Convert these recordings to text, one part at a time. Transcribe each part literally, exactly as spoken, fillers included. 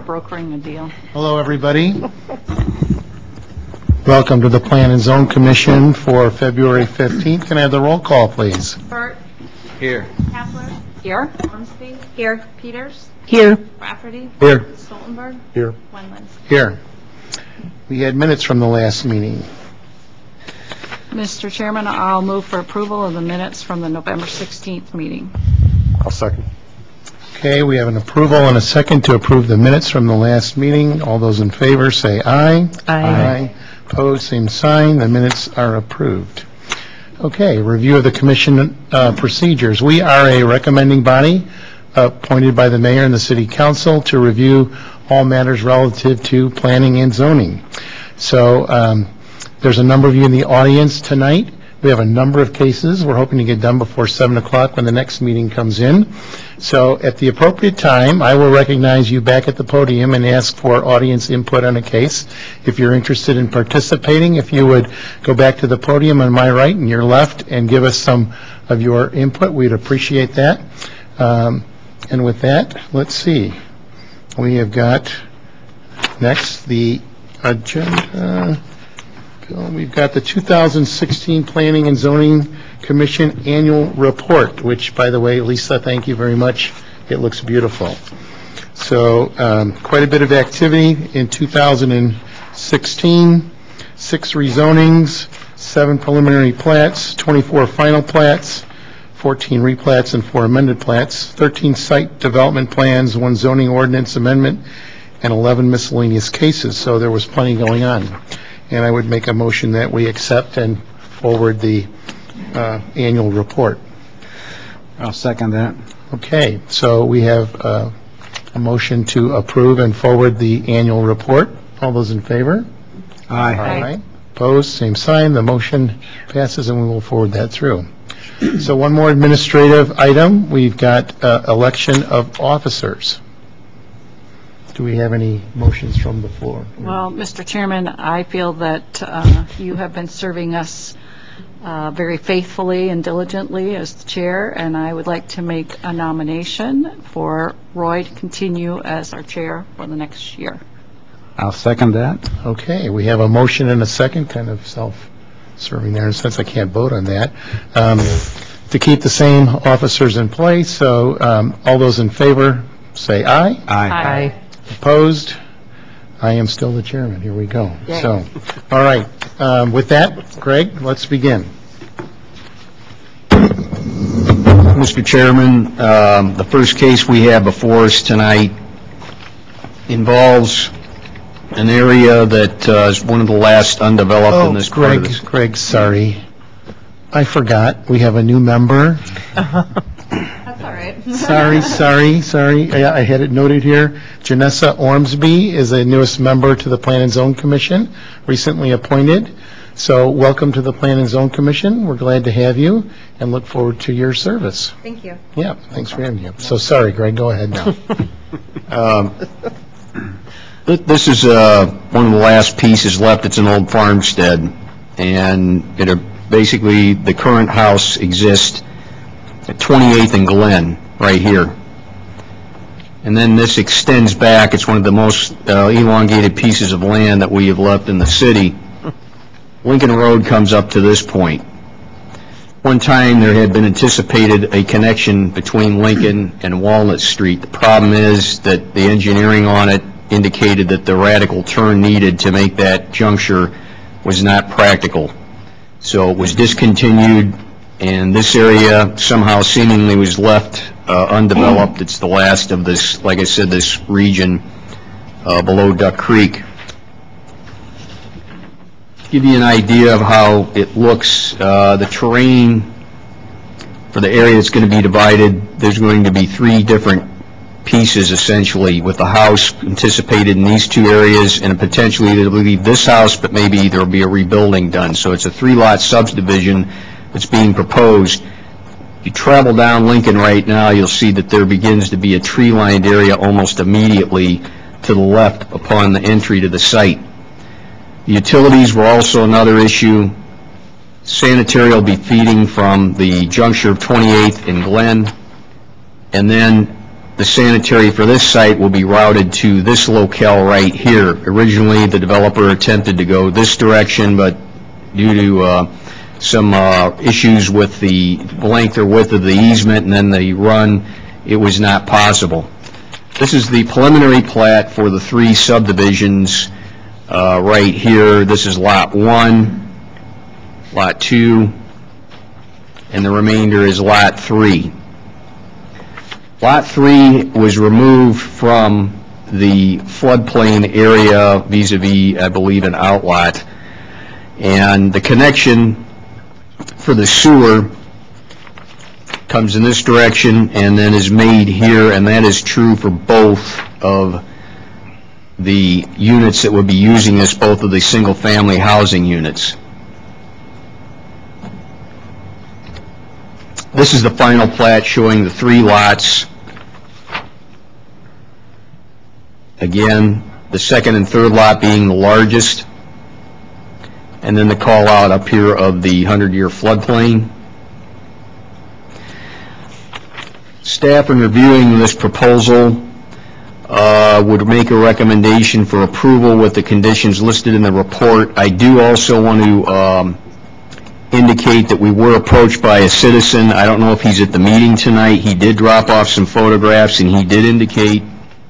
brokering a deal. Hello, everybody. Welcome to the Plan and Zone Commission for February fifteenth. Can I have the roll call, please? Burt. Here. Kapler. Here. Ormsby. Here. Peters. Here. Rafferty. Here. Stoltenberg. Here. Wendland. Here. We had minutes from the last meeting. Mister Chairman, I'll move for approval of the minutes from the November sixteenth meeting. I'll second. Okay, we have an approval and a second to approve the minutes from the last meeting. All those in favor say aye. Aye. Opposed, same sign. The minutes are approved. Okay, review of the commission uh, procedures. We are a recommending body appointed by the mayor and the city council to review all matters relative to planning and zoning. So um, there's a number of you in the audience tonight. We have a number of cases we're hoping to get done before seven o'clock when the next meeting comes in. So at the appropriate time, I will recognize you back at the podium and ask for audience input on a case. If you're interested in participating, if you would go back to the podium on my right and your left and give us some of your input, we'd appreciate that. Um, and with that, let's see. We have got next the agenda. We've got the two thousand sixteen Planning and Zoning Commission Annual Report, which, by the way, Lisa, thank you very much. It looks beautiful. So um, quite a bit of activity in two thousand sixteen, six rezonings, seven preliminary plats, twenty-four final plats, fourteen replats and four amended plats, thirteen site development plans, one zoning ordinance amendment, and eleven miscellaneous cases. So there was plenty going on. And I would make a motion that we accept and forward the uh, annual report. I'll second that. Okay, so we have uh, a motion to approve and forward the annual report. All those in favor? Aye. Aye. Opposed? Same sign. The motion passes, and we will forward that through. So one more administrative item. We've got uh, election of officers. Do we have any motions from the floor? Well, Mister Chairman, I feel that uh, you have been serving us uh, very faithfully and diligently as the chair, and I would like to make a nomination for Roy to continue as our chair for the next year. I'll second that. Okay, we have a motion and a second, kind of self-serving there, since I can't vote on that, um, to keep the same officers in place. So um, all those in favor say aye. Aye. Aye. Opposed? I am still the chairman. Here we go. Yay. So, all right. Um, with that, Greg, let's begin. Mister Chairman, um, the first case we have before us tonight involves an area that uh, is one of the last undeveloped Oh, in this Greg, part of this. Greg, sorry. I forgot. We have a new member. That's all right. Sorry, sorry, sorry. I, I had it noted here. Janessa Ormsby is the newest member to the Plan and Zone Commission, recently appointed. So welcome to the Plan and Zone Commission. We're glad to have you and look forward to your service. Thank you. Yeah, thanks for having you. So sorry, Greg, go ahead now. Um, th- This is uh, one of the last pieces left. It's an old farmstead, and it are basically the current house exists at twenty-eighth and Glen, right here. And then this extends back. It's one of the most uh, elongated pieces of land that we have left in the city. Lincoln Road comes up to this point. One time there had been anticipated a connection between Lincoln and Walnut Street. The problem is that the engineering on it indicated that the radical turn needed to make that juncture was not practical. So it was discontinued, and this area somehow seemingly was left uh, undeveloped. It's the last of this, like I said, this region uh, below Duck Creek. Give you an idea of how it looks, uh, the terrain for the area that's going to be divided, there's going to be three different pieces essentially, with the house anticipated in these two areas, and potentially it'll leave this house, but maybe there'll be a rebuilding done. So it's a three-lot subdivision that's being proposed. If you travel down Lincoln right now, you'll see that there begins to be a tree-lined area almost immediately to the left upon the entry to the site. The utilities were also another issue. Sanitary will be feeding from the juncture of twenty-eighth and Glen, and then the sanitary for this site will be routed to this locale right here. Originally, the developer attempted to go this direction, but due to uh, some uh, issues with the length or width of the easement and then the run, it was not possible. This is the preliminary plat for the three subdivisions uh, right here. This is Lot one, Lot two, and the remainder is Lot three. Lot three was removed from the floodplain area vis-a-vis, I believe, an outlot. And the connection for the sewer comes in this direction and then is made here, and that is true for both of the units that would be using this, both of the single-family housing units. This is the final plat showing the three lots. Again, the second and third lot being the largest, and then the call out up here of the hundred-year floodplain. Staff, in reviewing this proposal, uh, would make a recommendation for approval with the conditions listed in the report. I do also want to um, indicate that we were approached by a citizen. I don't know if he's at the meeting tonight. He did drop off some photographs, and he did indicate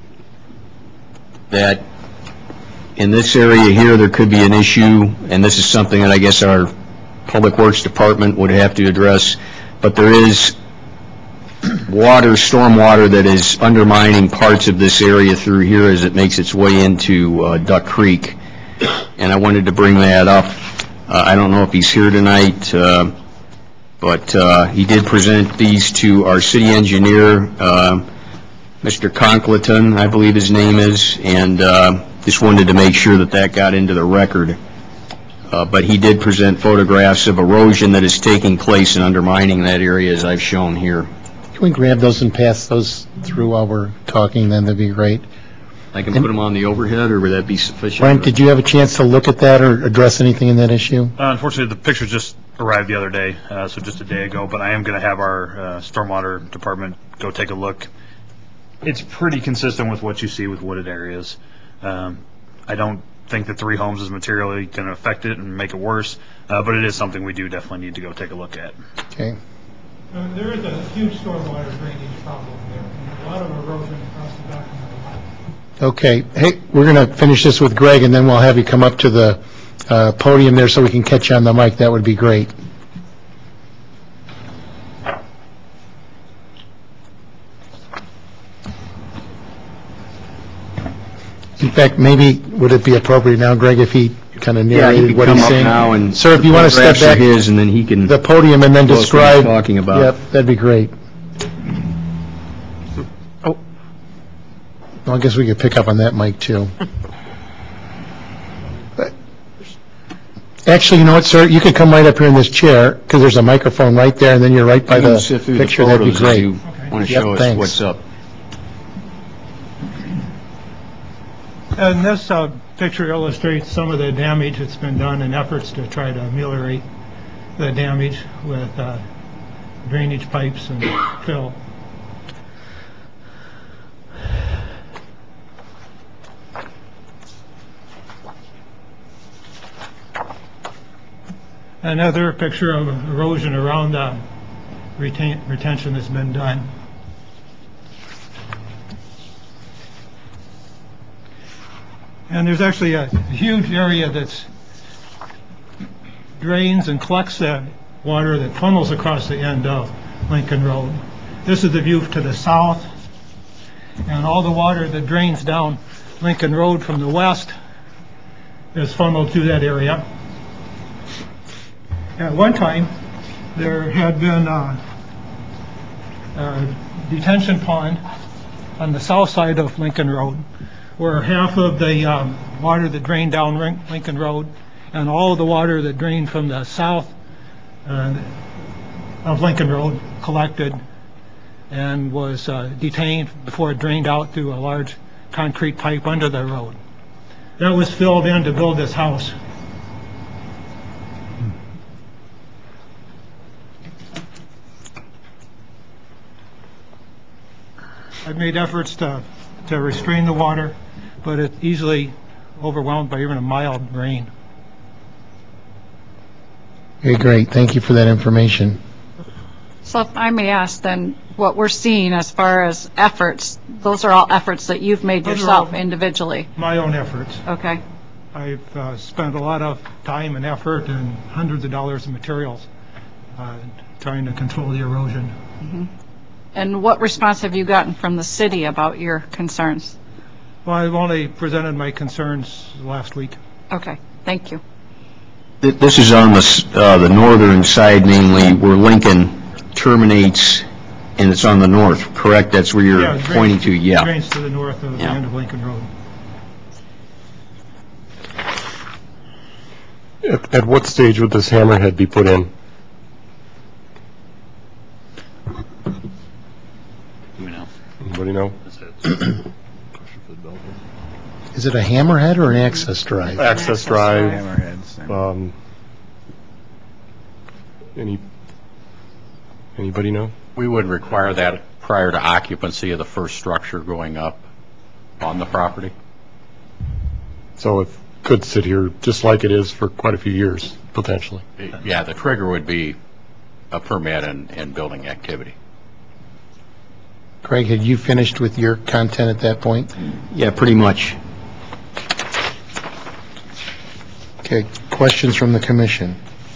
that in this area here there could be an issue, and this is something that I guess our Public Works Department would have to address, but there is water, stormwater, that is undermining parts of this area through here as it makes its way into uh, Duck Creek, and I wanted to bring that up. Uh, I don't know if he's here tonight, uh, but uh, he did present these to our city engineer, uh, Mister Conkleton, I believe his name is, and uh, just wanted to make sure that that got into the record. Uh, but he did present photographs of erosion that is taking place and undermining that area as I've shown here. Can we grab those and pass those through while we're talking, then? That'd be great. I can put them on the overhead, or would that be sufficient? Brent, did you have a chance to look at that or address anything in that issue? Uh, unfortunately, the pictures just arrived the other day, uh, so just a day ago, but I am going to have our uh, stormwater department go take a look. It's pretty consistent with what you see with wooded areas. Um, I don't think the three homes is materially going to affect it and make it worse, uh, but it is something we do definitely need to go take a look at. Okay. Uh, There is a huge stormwater drainage problem there, and a lot of erosion across the back of the lot. Okay. Hey, we're going to finish this with Greg, and then we'll have you come up to the uh, podium there so we can catch you on the mic. That would be great. In fact, maybe would it be appropriate now, Greg, if he kind of Yeah, he narrated could what come he's up saying? now and Sir, if you want to step photographs are back his, and then he can the podium and then tell us what he's describe. talking about. Yep, that'd be great. Oh, well, I guess we could pick up on that mic too. But- Actually, you know what, sir? You could come right up here in this chair because there's a microphone right there, and then you're right by You can the sift through picture. the That'd be photos as great. you want to Yep, show us thanks. what's up. And this uh, picture illustrates some of the damage that's been done in efforts to try to ameliorate the damage with uh, drainage pipes and fill. Another picture of erosion around the retain- retention that's been done. And there's actually a huge area that's drains and collects the water that funnels across the end of Lincoln Road. This is the view to the south, and all the water that drains down Lincoln Road from the west is funneled through that area. At one time, there had been a, a detention pond on the south side of Lincoln Road, where half of the um, water that drained down Rin- Lincoln Road and all of the water that drained from the south uh, of Lincoln Road collected and was uh, detained before it drained out through a large concrete pipe under the road. That was filled in to build this house. I've made efforts to, to restrain the water, but it's easily overwhelmed by even a mild rain. Okay, great. Thank you for that information. So if I may ask then, what we're seeing as far as efforts, those are all efforts that you've made Those are yourself all- individually? My own efforts. Okay. I've uh, spent a lot of time and effort and hundreds of dollars in materials uh, trying to control the erosion. And what response have you gotten from the city about your concerns? Well, I've only presented my concerns last week. Okay, thank you. Th- This is on the, s- uh, the northern side mainly, where Lincoln terminates, and it's on the north, correct? That's where Yeah, you're it drains- pointing to, yeah. Drains to the north of the Yeah. end of Lincoln Road. At, at what stage would this hammerhead be put in? Do we know? Anybody know? That's it. Is it a hammerhead or an access drive? Access drive, Hammerheads. um, any, anybody know? We would require that prior to occupancy of the first structure going up on the property. So it could sit here just like it is for quite a few years, potentially. Yeah, the trigger would be a permit and, and building activity. Craig, had you finished with your content at that point? Yeah, pretty much. Okay, questions from the commission?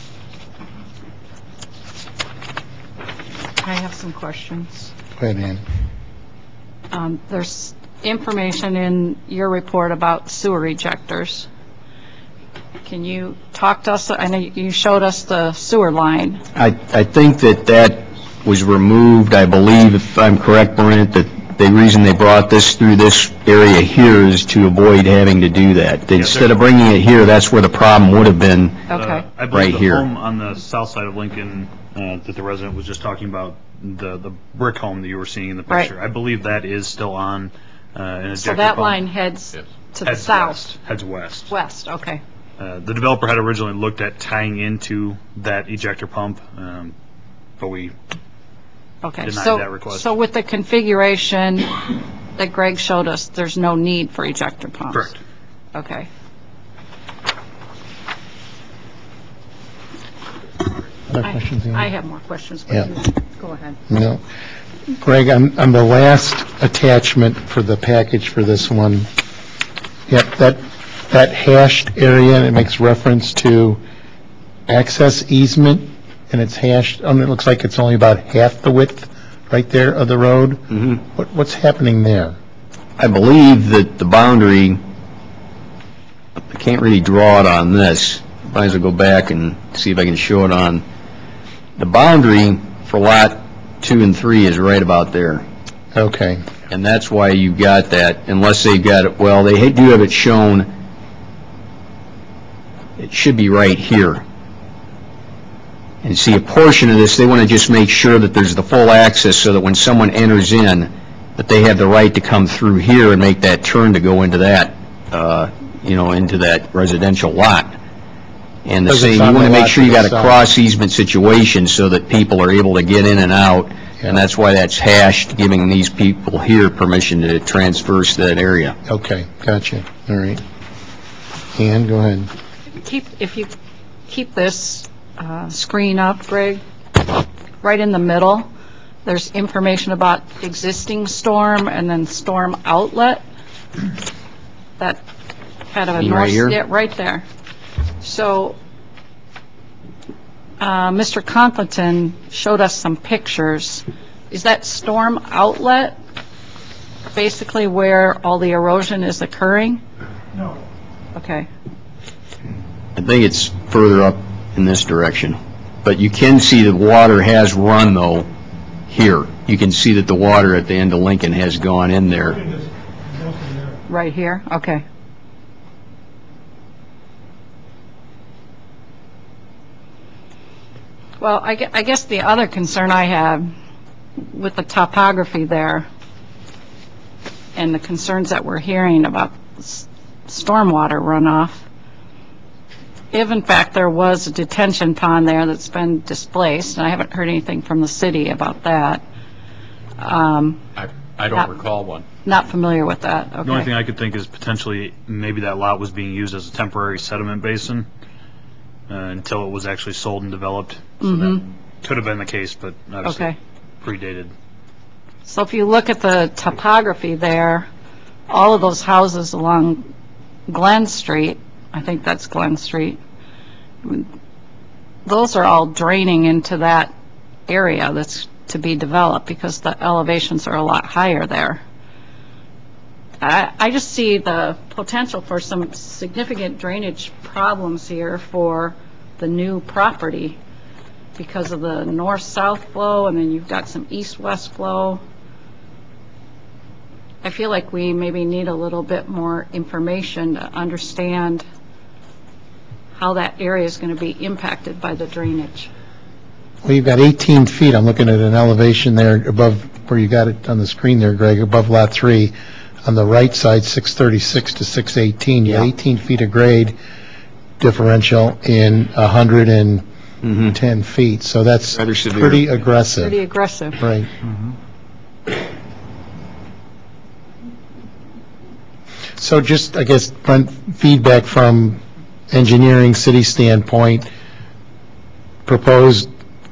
I have some questions. Go ahead, Ann. Um, There's information in your report about sewer ejectors. Can you talk to us? I know you showed us the sewer line. I, I think that that was removed, I believe, if I'm correct, Brent, that the reason they brought this through this area here is to avoid having to do that. Instead of bringing it here, that's where the problem would have been. Okay. Uh, I believe Right the here. home on the south side of Lincoln uh, that the resident was just talking about, the, the brick home that you were seeing in the Right. picture, I believe that is still on uh, an ejector So that pump. line heads Yes. to the Heads south? west. Heads west. West, okay. Uh, The developer had originally looked at tying into that ejector pump, um, but we, Okay. Denied So- that request. So with the configuration that Greg showed us, there's no need for ejector pumps? correct. Okay. Other I- questions, Ann? I have more questions, but Yeah. you go ahead. No. Greg, on, on the last attachment for the package for this one, yep, that, that hashed area, and it makes reference to access easement, and it's hashed, I mean, it looks like it's only about half the width right there of the road. Mhm. What, what's happening there? I believe that the boundary, I can't really draw it on this. Might as well go back and see if I can show it on. The boundary for lot two and three is right about there. Okay, And that's why you got that, unless they've got it, well, they do have it shown, it should be right here. And see, a portion of this, they want to just make sure that there's the full access so that when someone enters in, that they have the right to come through here and make that turn to go into that, uh, you know, into that residential lot. And the Because it's same, you on want the to make lot sure to you the got a south. cross easement situation so that people are able to get in and out, Yeah. and that's why that's hashed, giving these people here permission to transverse that area. okay, gotcha, all right. Ann, go ahead. Keep, if you keep this uh, screen up, Greg, right in the middle, there's information about existing storm and then storm outlet. That kind of a You mean north... right here? Yeah, right there. So, uh, Mister Conklin showed us some pictures. Is that storm outlet basically where all the erosion is occurring? No. Okay. I think it's further up in this direction. But you can see the water has run, though, here. You can see that the water at the end of Lincoln has gone in there. Mostly there. Right here? Okay. Well, I gue- I guess the other concern I have with the topography there and the concerns that we're hearing about s- stormwater runoff, if in fact there was a detention pond there that's been displaced, and I haven't heard anything from the city about that, um, I I don't Not- recall one. Not familiar with that, The only thing okay. I could think is potentially maybe that lot was being used as a temporary sediment basin uh, until it was actually sold and developed. So that could have been the case, but obviously Okay. predated. So if you look at the topography there, all of those houses along Glen Street, I think that's Glen Street, those are all draining into that area that's to be developed because the elevations are a lot higher there. I, I just see the potential for some significant drainage problems here for the new property because of the north-south flow, and then you've got some east-west flow. I feel like we maybe need a little bit more information to understand how that area is going to be impacted by the drainage. Well, you've got eighteen feet. I'm looking at an elevation there above where you got it on the screen there, Greg, above lot three. On the right side, six thirty-six to six eighteen. You got eighteen feet of grade differential in one hundred ten feet. So that's Rather severe. pretty aggressive. Pretty aggressive. Right. So just, I guess, Brent, feedback from engineering, city standpoint, proposed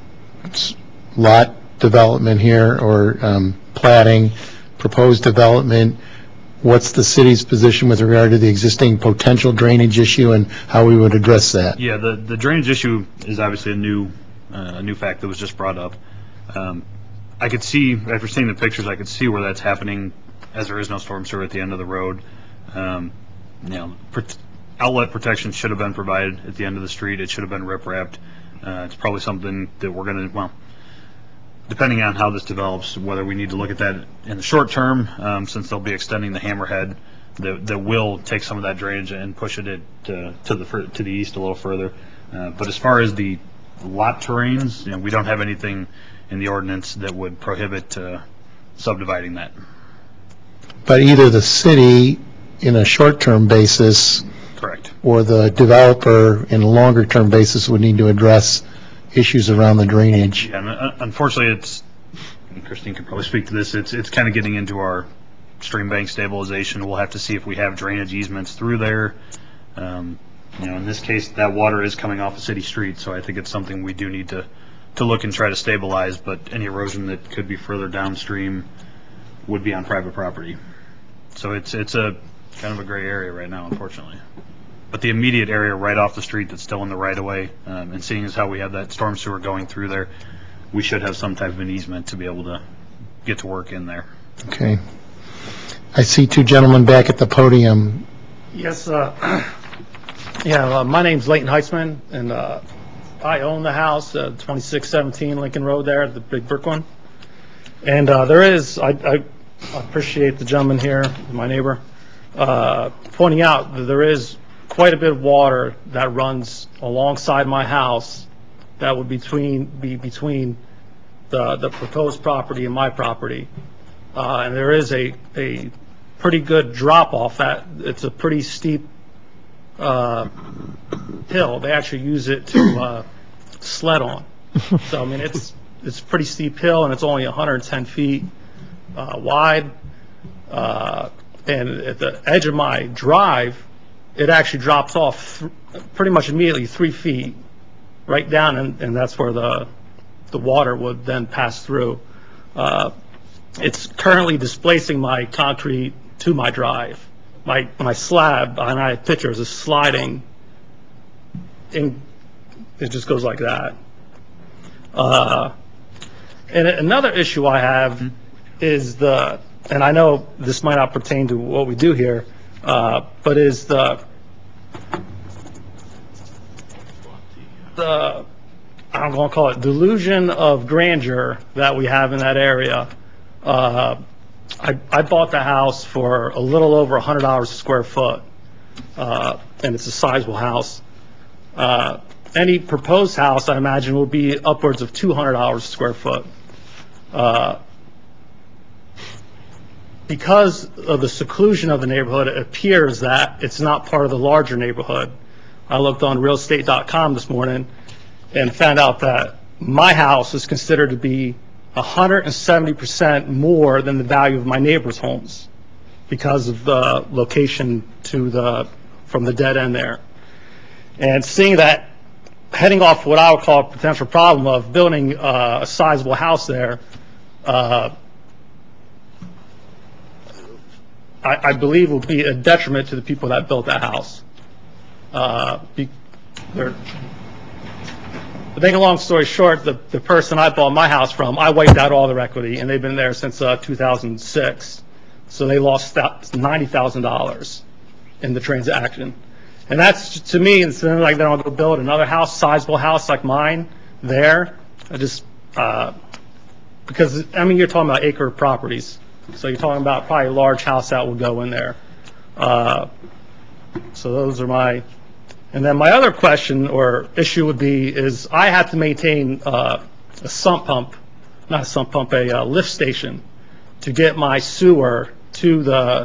s- lot development here, or um, plating, proposed development, what's the city's position with regard to the existing potential drainage issue and how we would address that? Yeah, the, the drainage issue is obviously a new uh, a new fact that was just brought up. Um, I could see, after seeing the pictures, I could see where that's happening, as there is no storm sewer at the end of the road. Um, you know, pr- outlet protection should have been provided at the end of the street. It should have been rip-wrapped. Uh, it's probably something that we're going to, well, depending on how this develops, whether we need to look at that in the short term, um, since they'll be extending the hammerhead, that, that will take some of that drainage and push it at, uh, to the fur- to the east a little further. Uh, but as far as the lot terrains, you know, we don't have anything in the ordinance that would prohibit uh, subdividing that. But either the city, in a short-term basis, Correct. or the developer, in a longer-term basis, would need to address issues around the drainage. Yeah, and uh, unfortunately, it's, and Christine could probably speak to this, it's it's kind of getting into our stream bank stabilization. We'll have to see if we have drainage easements through there. Um, you know, in this case, that water is coming off a city street, so I think it's something we do need to, to look and try to stabilize, but any erosion that could be further downstream would be on private property. So it's it's a kind of a gray area right now, unfortunately. But the immediate area right off the street that's still in the right-of-way, um, and seeing as how we have that storm sewer going through there, we should have some type of an easement to be able to get to work in there. Okay. I see two gentlemen back at the podium. Yes, uh, yeah, uh, my name's Leighton Heitzman, and uh, I own the house, uh, twenty-six seventeen Lincoln Road there, the big brick one. And uh, there is, I I appreciate the gentleman here, my neighbor, uh, pointing out that there is quite a bit of water that runs alongside my house that would between be between the the proposed property and my property. Uh, And there is a a pretty good drop off. That it's a pretty steep uh, hill. They actually use it to uh, sled on. So I mean, it's it's a pretty steep hill, and it's only one hundred ten feet uh, wide. Uh, and at the edge of my drive, it actually drops off th- pretty much immediately three feet right down, and, and that's where the the water would then pass through. Uh, it's currently displacing my concrete to my drive. My my slab, and I have pictures, is sliding in. It just goes like that. Uh, and another issue I have is the, and I know this might not pertain to what we do here, uh, but is the the I'm going to call it delusion of grandeur that we have in that area. Uh, I, I bought the house for a little over one hundred dollars a square foot, uh, and it's a sizable house. Uh, any proposed house, I imagine, will be upwards of two hundred dollars a square foot. Uh, because of the seclusion of the neighborhood, it appears that it's not part of the larger neighborhood. I looked on real estate dot com this morning and found out that my house is considered to be one hundred seventy percent more than the value of my neighbor's homes because of the location to the, from the dead end there. And seeing that, heading off what I would call a potential problem of building uh, a sizable house there, uh, I, I believe will be a detriment to the people that built that house. Uh, be, they're, to make a long story short, the, the person I bought my house from, I wiped out all their equity, and they've been there since uh, two thousand six. So they lost ninety thousand dollars in the transaction. And that's, to me, it's like they don't go build another house, sizable house like mine there. I just, uh, because, I mean, you're talking about acre properties. So you're talking about probably a large house that will go in there. Uh, so those are my, and then my other question or issue would be is I have to maintain uh, a sump pump, not a sump pump, a uh, lift station to get my sewer to the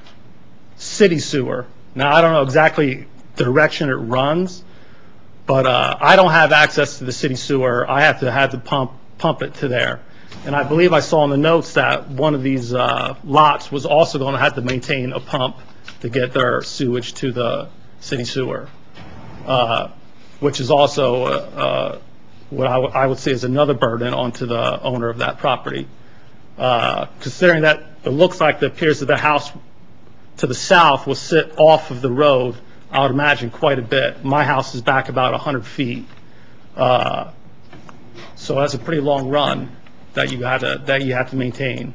city sewer. Now, I don't know exactly the direction it runs, but uh, I don't have access to the city sewer. I have to have to pump pump it to there. And I believe I saw in the notes that one of these uh, lots was also going to have to maintain a pump to get their sewage to the city sewer, uh, which is also uh, uh, what I, w- I would say is another burden onto the owner of that property. Uh, considering that it looks like it appears that the house to the south will sit off of the road, I would imagine quite a bit. My house is back about one hundred feet. Uh, so that's a pretty long run that you have to, that you have to maintain.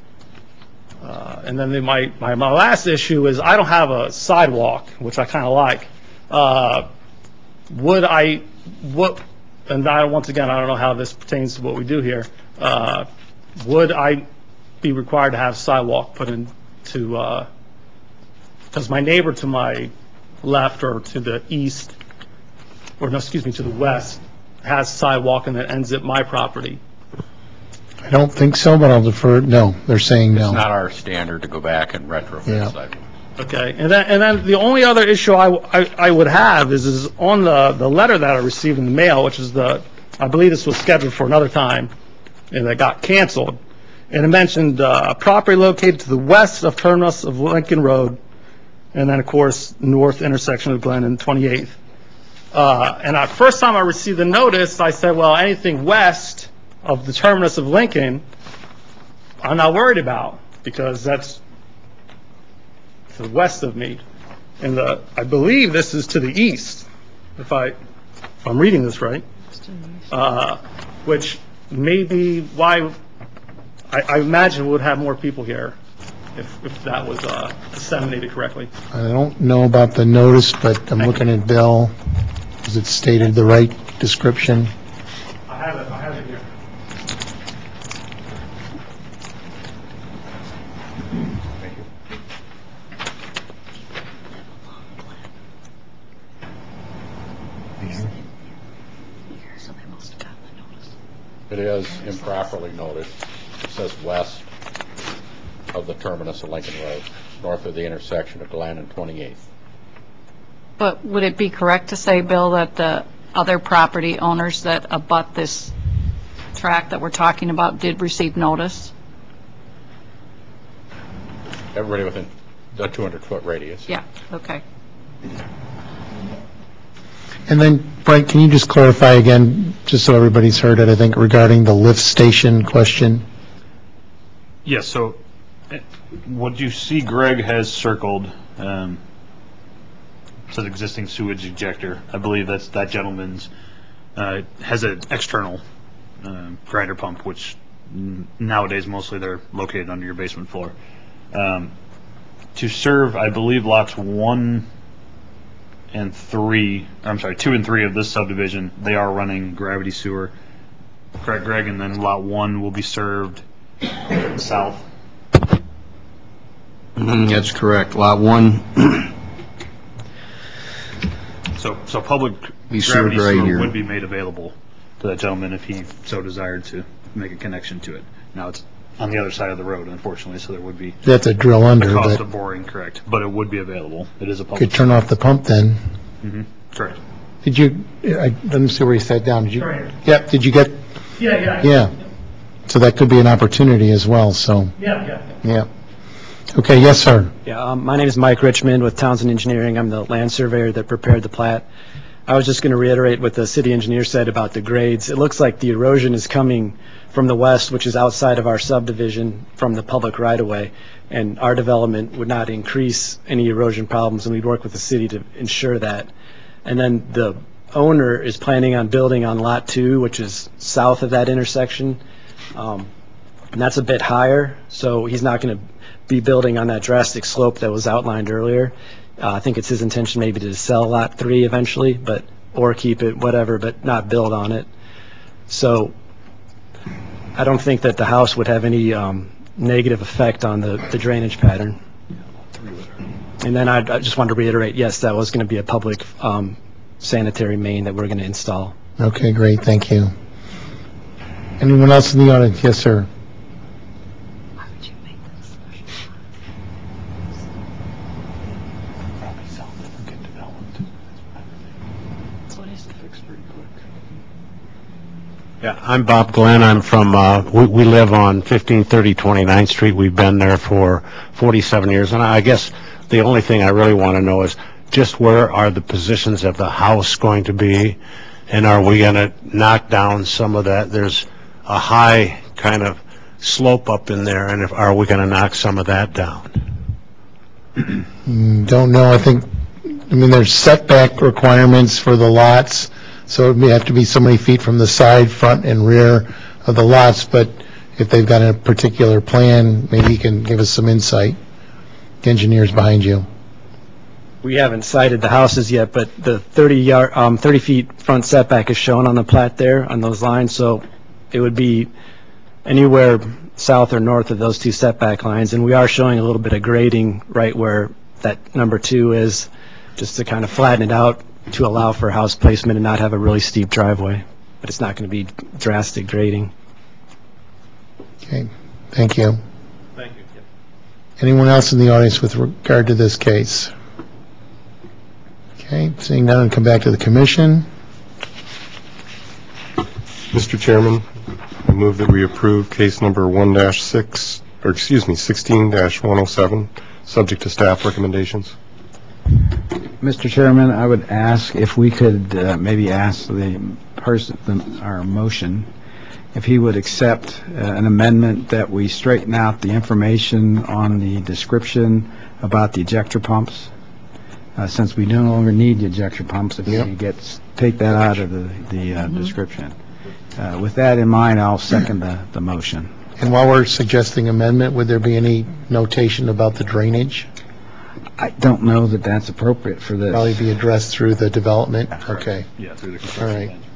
Uh, and then the, my, my, my last issue is I don't have a sidewalk, which I kind of like. Uh, would I, what, and I, once again, I don't know how this pertains to what we do here. Uh, would I be required to have sidewalk put into, uh, because my neighbor to my left or to the east, or no, excuse me, to the west, has sidewalk and then ends at my property. I don't think so, but I'll defer. No, they're saying no. It's not our standard to go back and retrofit Yeah. sidewalks. Okay, and then, and then the only other issue I, I, I would have is, is on the, the letter that I received in the mail, which is the, I believe this was scheduled for another time, and it got canceled. And it mentioned uh, a property located to the west of terminus of Lincoln Road, and then, of course, north intersection of Glen and twenty-eighth. Uh, and the first time I received the notice, I said, well, anything west of the terminus of Lincoln, I'm not worried about, because that's to the west of me. And the, I believe this is to the east, if, I, if I'm reading this right, uh, which may be why I, I imagine would have more people here if, if that was uh, disseminated correctly. I don't know about the notice, but I'm looking at Bill. Is it stated the right description? I have it, I have it here. It is improperly noted. It says west of the terminus of Lincoln Road, north of the intersection of Glen and twenty-eighth. But would it be correct to say, Bill, that the other property owners that abut this tract that we're talking about did receive notice? Everybody within a two hundred foot radius. Yeah, okay. And then, Frank, can you just clarify again, just so everybody's heard it, I think, regarding the lift station question? Yes, so eh, what you see Greg has circled um, says existing sewage ejector. I believe that's that gentleman's uh, has an external uh, grinder pump, which n- nowadays mostly they're located under your basement floor. Um, to serve, I believe, lots one and three, I'm sorry, two and three of this subdivision, they are running gravity sewer. Correct, Greg? And then lot one will be served south. Mhm, that's correct. Lot one, So, so public Be served gravity right sewer here. would be made available to that gentleman if he so desired to make a connection to it. Now, it's on the other side of the road, unfortunately, so there would be You have to drill under, the cost but of boring, correct, but it would be available. It is a you public. could turn off the pump then. Mm-hmm. Correct. Did you, I, let me see where you sat down. Did you? Right here. Yep, did you get, Yeah, yeah. yeah. So that could be an opportunity as well, so, Yeah, yeah. yeah. Okay, yes, sir. Yeah, um, my name is Mike Richmond with Townsend Engineering. I'm the land surveyor that prepared the plat. I was just going to reiterate what the city engineer said about the grades. It looks like the erosion is coming from the west, which is outside of our subdivision from the public right-of-way, and our development would not increase any erosion problems, and we'd work with the city to ensure that. And then the owner is planning on building on Lot two, which is south of that intersection, um, and that's a bit higher, so he's not going to be building on that drastic slope that was outlined earlier. Uh, I think it's his intention maybe to sell Lot three eventually, but, or keep it, whatever, but not build on it. So I don't think that the house would have any um, negative effect on the, the drainage pattern. And then I, I just wanted to reiterate, yes, that was going to be a public um, sanitary main that we're going to install. Okay, great, thank you. Anyone else in the audience? Yes, sir. Yeah, I'm Bob Glenn. I'm from, uh, we, we live on fifteen thirty twenty-ninth Street. We've been there for forty-seven years. And I guess the only thing I really want to know is just where are the positions of the house going to be? And are we going to knock down some of that? There's a high kind of slope up in there. And if, are we going to knock some of that down? Mm, Don't know, I think, I mean, there's setback requirements for the lots, so it may have to be so many feet from the side, front, and rear of the lots, but if they've got a particular plan, maybe you can give us some insight. The engineer's behind you. We haven't cited the houses yet, but the thirty yard, um, thirty feet front setback is shown on the plat there on those lines, so it would be anywhere south or north of those two setback lines, and we are showing a little bit of grading right where that number two is, just to kind of flatten it out to allow for house placement and not have a really steep driveway, but it's not going to be drastic grading. Okay, thank you. Thank you. Anyone else in the audience with regard to this case? Okay, seeing none, come back to the commission. Mister Chairman, I move that we approve case number one dash six, or excuse me, sixteen dash one oh seven, subject to staff recommendations. Mister Chairman, I would ask if we could uh, maybe ask the person, the, our motion, if he would accept uh, an amendment that we straighten out the information on the description about the ejector pumps, uh, since we no longer need the ejector pumps, if Yep. we get, take that out of the, the uh, description. Uh, with that in mind, I'll second the, the motion. And while we're suggesting amendment, would there be any notation about the drainage? I don't know that that's appropriate for this. Probably be addressed through the development? Okay. Yeah, through the All construction right.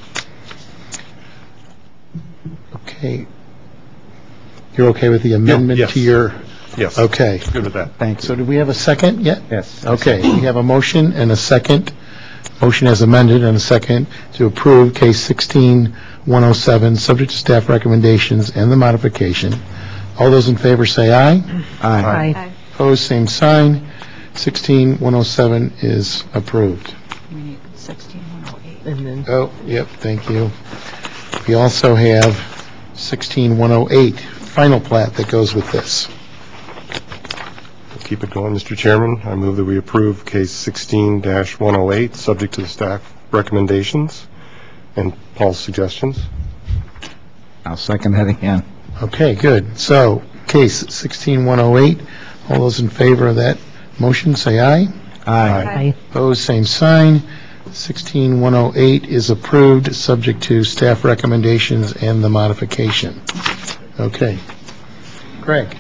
plan. Okay. You're okay with the amendment yes. to your? Yes. Okay. Good with that. Thank So you. do we have a second yet? Yes. Okay, we have a motion and a second. Motion as amended and a second to approve case sixteen one oh seven, subject to staff recommendations and the modification. All those in favor say aye. Aye. Aye. Opposed, same sign. sixteen one oh seven is approved. We need sixteen one oh eight. Oh, yep, thank you. We also have sixteen one oh eight, final plat that goes with this. We'll keep it going, Mister Chairman. I move that we approve case sixteen dash one oh eight, subject to the staff recommendations and Paul's suggestions. I'll second that again. Okay, good. So, case sixteen one oh eight, all those in favor of that motion, say aye. Aye. Opposed, same sign. sixteen one oh eight is approved, subject to staff recommendations and the modification. Okay. Greg?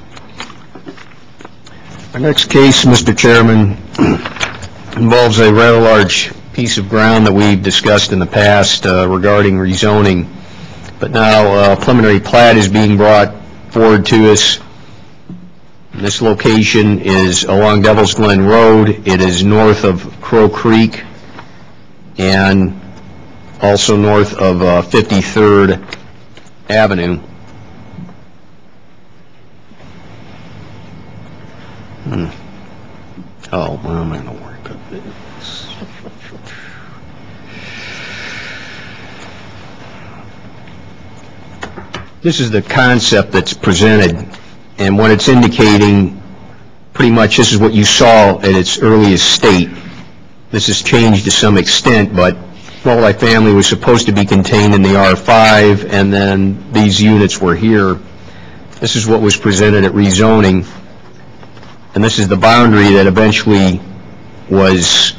Our next case, Mister Chairman, involves a rather large piece of ground that we've discussed in the past uh, regarding rezoning. But now uh, preliminary plat is being brought forward to us. This location is along Devil's Glen Road. It is north of Crow Creek and also north of uh, fifty-third Avenue. Hmm. Oh, well, I'm not going to worry about this. this is the concept that's presented, and what it's indicating, pretty much this is what you saw at its earliest state. This has changed to some extent, but multifamily was supposed to be contained in the R five, and then these units were here. This is what was presented at rezoning, and this is the boundary that eventually was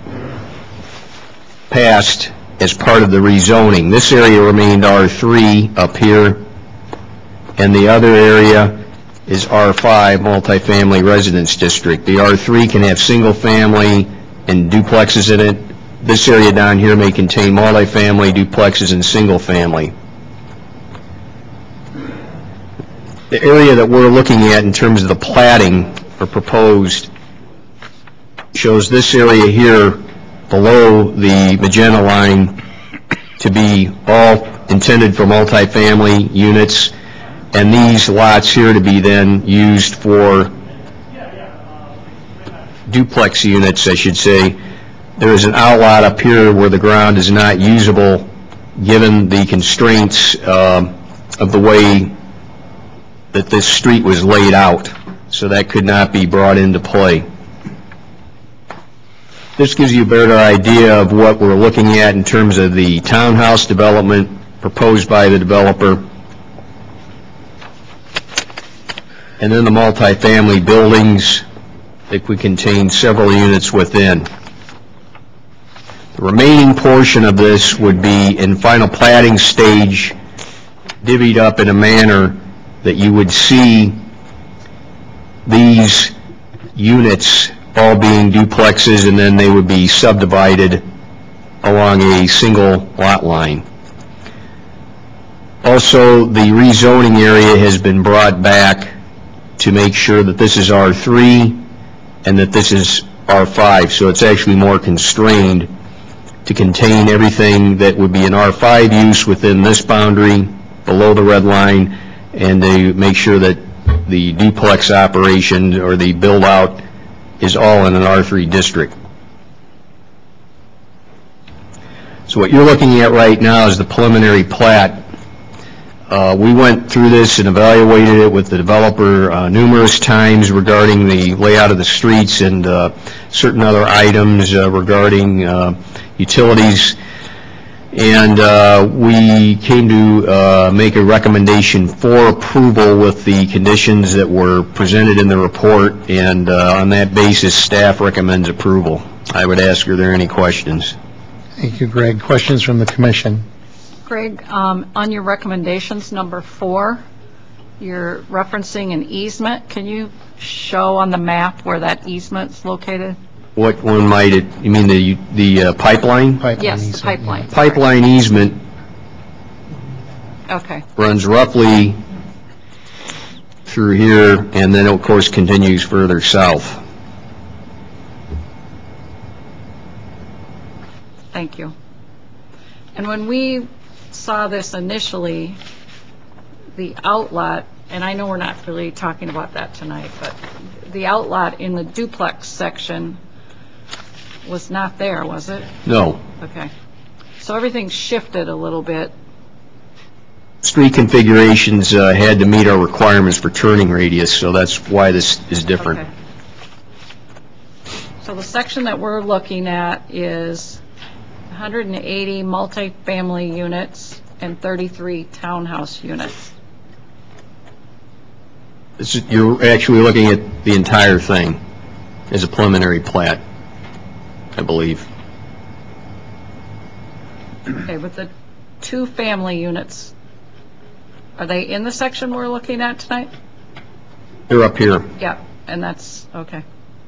passed as part of the rezoning. This area remained R three up here, and the other area is R five, multifamily residence district. The R three can have single family and duplexes in it. This area down here may contain multifamily, duplexes, and single family. The area that we're looking at in terms of the platting or proposed shows this area here below the magenta line to be all intended for multifamily units, and these lots here to be then used for duplex units, I should say. There is an outlot up here where the ground is not usable given the constraints uh, of the way that this street was laid out, so that could not be brought into play. This gives you a better idea of what we're looking at in terms of the townhouse development proposed by the developer, and then the multifamily buildings that would contain several units within. The remaining portion of this would be in final platting stage, divvied up in a manner that you would see these units all being duplexes, and then they would be subdivided along a single lot line. Also, the rezoning area has been brought back to make sure that this is R three and that this is R five, so it's actually more constrained to contain everything that would be an R five use within this boundary below the red line, and to make sure that the duplex operation or the build out is all in an R three district. So what you're looking at right now is the preliminary plat. Uh, we went through this and evaluated it with the developer uh, numerous times regarding the layout of the streets and uh, certain other items uh, regarding uh, utilities. And uh, we came to uh, make a recommendation for approval with the conditions that were presented in the report, and uh, on that basis, staff recommends approval. I would ask, are there any questions? Thank you, Greg. Questions from the commission? Greg, um, on your recommendations, number four, you're referencing an easement. Can you show on the map where that easement's located? What one might it, you mean the the uh, pipeline? Pipeline Yes, the easement, pipeline. yeah. Pipeline easement Okay. runs roughly through here, and then of course continues further south. Thank you. And when we saw this initially, the outlot, and I know we're not really talking about that tonight, but the outlot in the duplex section was not there, was it? No. Okay. So everything shifted a little bit. Street configurations uh, had to meet our requirements for turning radius, so that's why this is different. Okay. So the section that we're looking at is one hundred eighty multifamily units and thirty-three townhouse units. This is, you're actually looking at the entire thing as a preliminary plat, I believe. Okay, but the two family units, are they in the section we're looking at tonight? They're up here. Yeah, and that's, okay.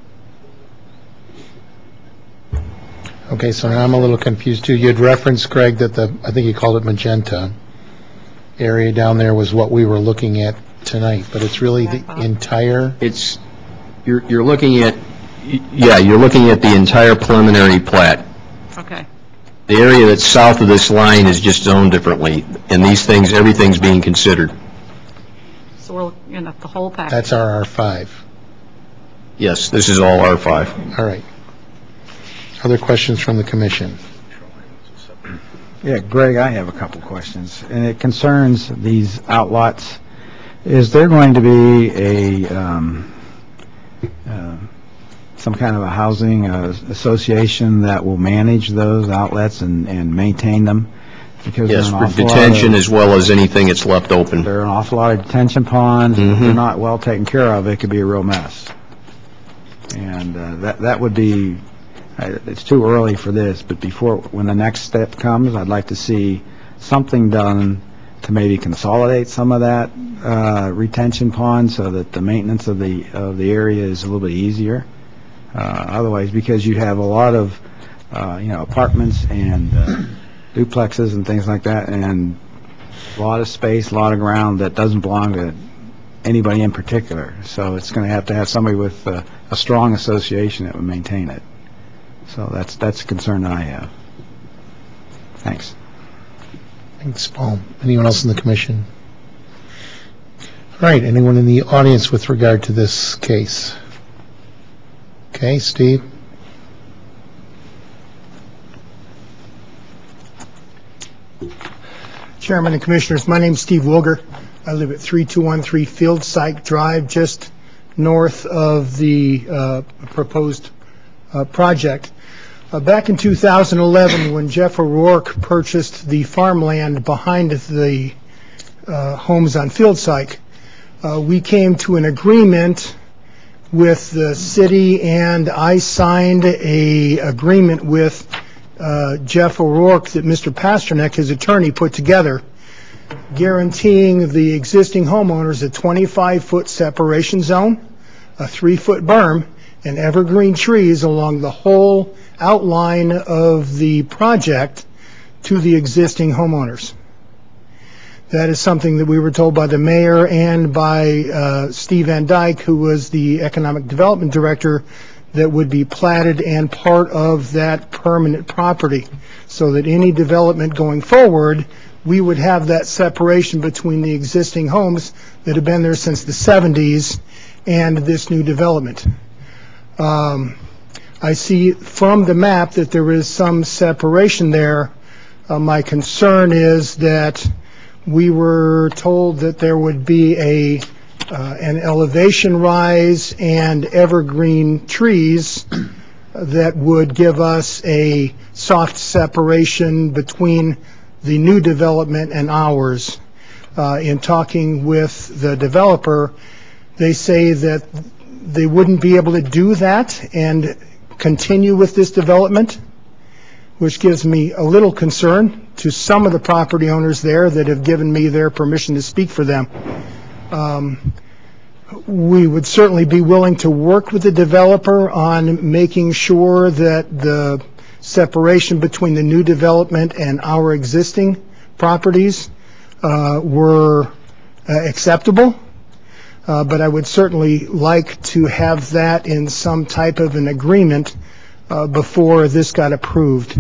Okay, so now I'm a little confused too. You had referenced, Greg, that the, I think you called it magenta area down there was what we were looking at tonight, but it's really the entire, It's, you're, you're looking at, yeah, you're looking at the entire preliminary plat. Okay. The area that's south of this line is just zoned differently, and these things, everything's being considered. So we're looking at the whole package. that's our R five. Yes, this is all R five. All right. Other questions from the commission? Yeah, Greg, I have a couple questions, and it concerns these outlots. Is there going to be a, um, uh, some kind of a housing uh, association that will manage those outlets and, and maintain them? Because Yes, there are an for awful lot detention of- as well as anything that's left open. There are an awful lot of detention ponds. If Mhm. they're not well taken care of, it could be a real mess. And uh, that that would be, uh, it's too early for this, but before, when the next step comes, I'd like to see something done to maybe consolidate some of that uh, retention pond so that the maintenance of the, of the area is a little bit easier. Uh, Otherwise, because you have a lot of, uh, you know, apartments and uh, duplexes and things like that, and a lot of space, a lot of ground that doesn't belong to anybody in particular. So it's going to have to have somebody with uh, a strong association that would maintain it. So that's that's a concern that I have. Thanks. Thanks, Paul. Anyone else in the commission? All right, anyone in the audience with regard to this case? Okay, Steve? Chairman and Commissioners, my name is Steve Wilger. I live at three two one three Field Site Drive, just north of the uh, proposed uh, project. Uh, back in two thousand eleven, when Jeff O'Rourke purchased the farmland behind the uh, homes on Field Site, uh, we came to an agreement with the city, and I signed a agreement with uh, Jeff O'Rourke that Mister Pasternak, his attorney, put together, guaranteeing the existing homeowners a twenty-five foot separation zone, a three foot berm, and evergreen trees along the whole outline of the project to the existing homeowners. That is something that we were told by the mayor and by uh, Steve Van Dyke, who was the economic development director, that would be platted and part of that permanent property, so that any development going forward, we would have that separation between the existing homes that have been there since the seventies and this new development. Um, I see from the map that there is some separation there. Uh, my concern is that we were told that there would be a uh, an elevation rise and evergreen trees that would give us a soft separation between the new development and ours. Uh, in talking with the developer, they say that they wouldn't be able to do that and continue with this development, which gives me a little concern to some of the property owners there that have given me their permission to speak for them. Um, we would certainly be willing to work with the developer on making sure that the separation between the new development and our existing properties uh, were uh, acceptable. Uh, but I would certainly like to have that in some type of an agreement uh, before this got approved.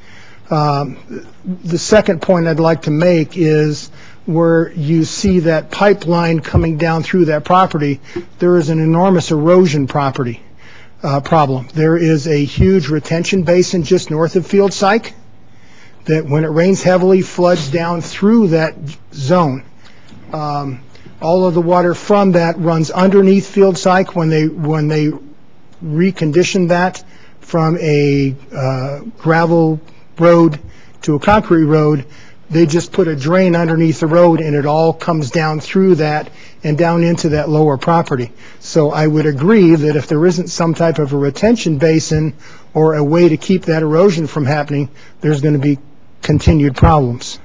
Um, the second point I'd like to make is where you see that pipeline coming down through that property, there is an enormous erosion property uh, problem. There is a huge retention basin just north of Field Site that, when it rains heavily, floods down through that zone. Um, all of the water from that runs underneath Field Site. When they when they reconditioned that from a uh, gravel road to a concrete road, they just put a drain underneath the road, and it all comes down through that and down into that lower property. So I would agree that if there isn't some type of a retention basin or a way to keep that erosion from happening, there's going to be continued problems.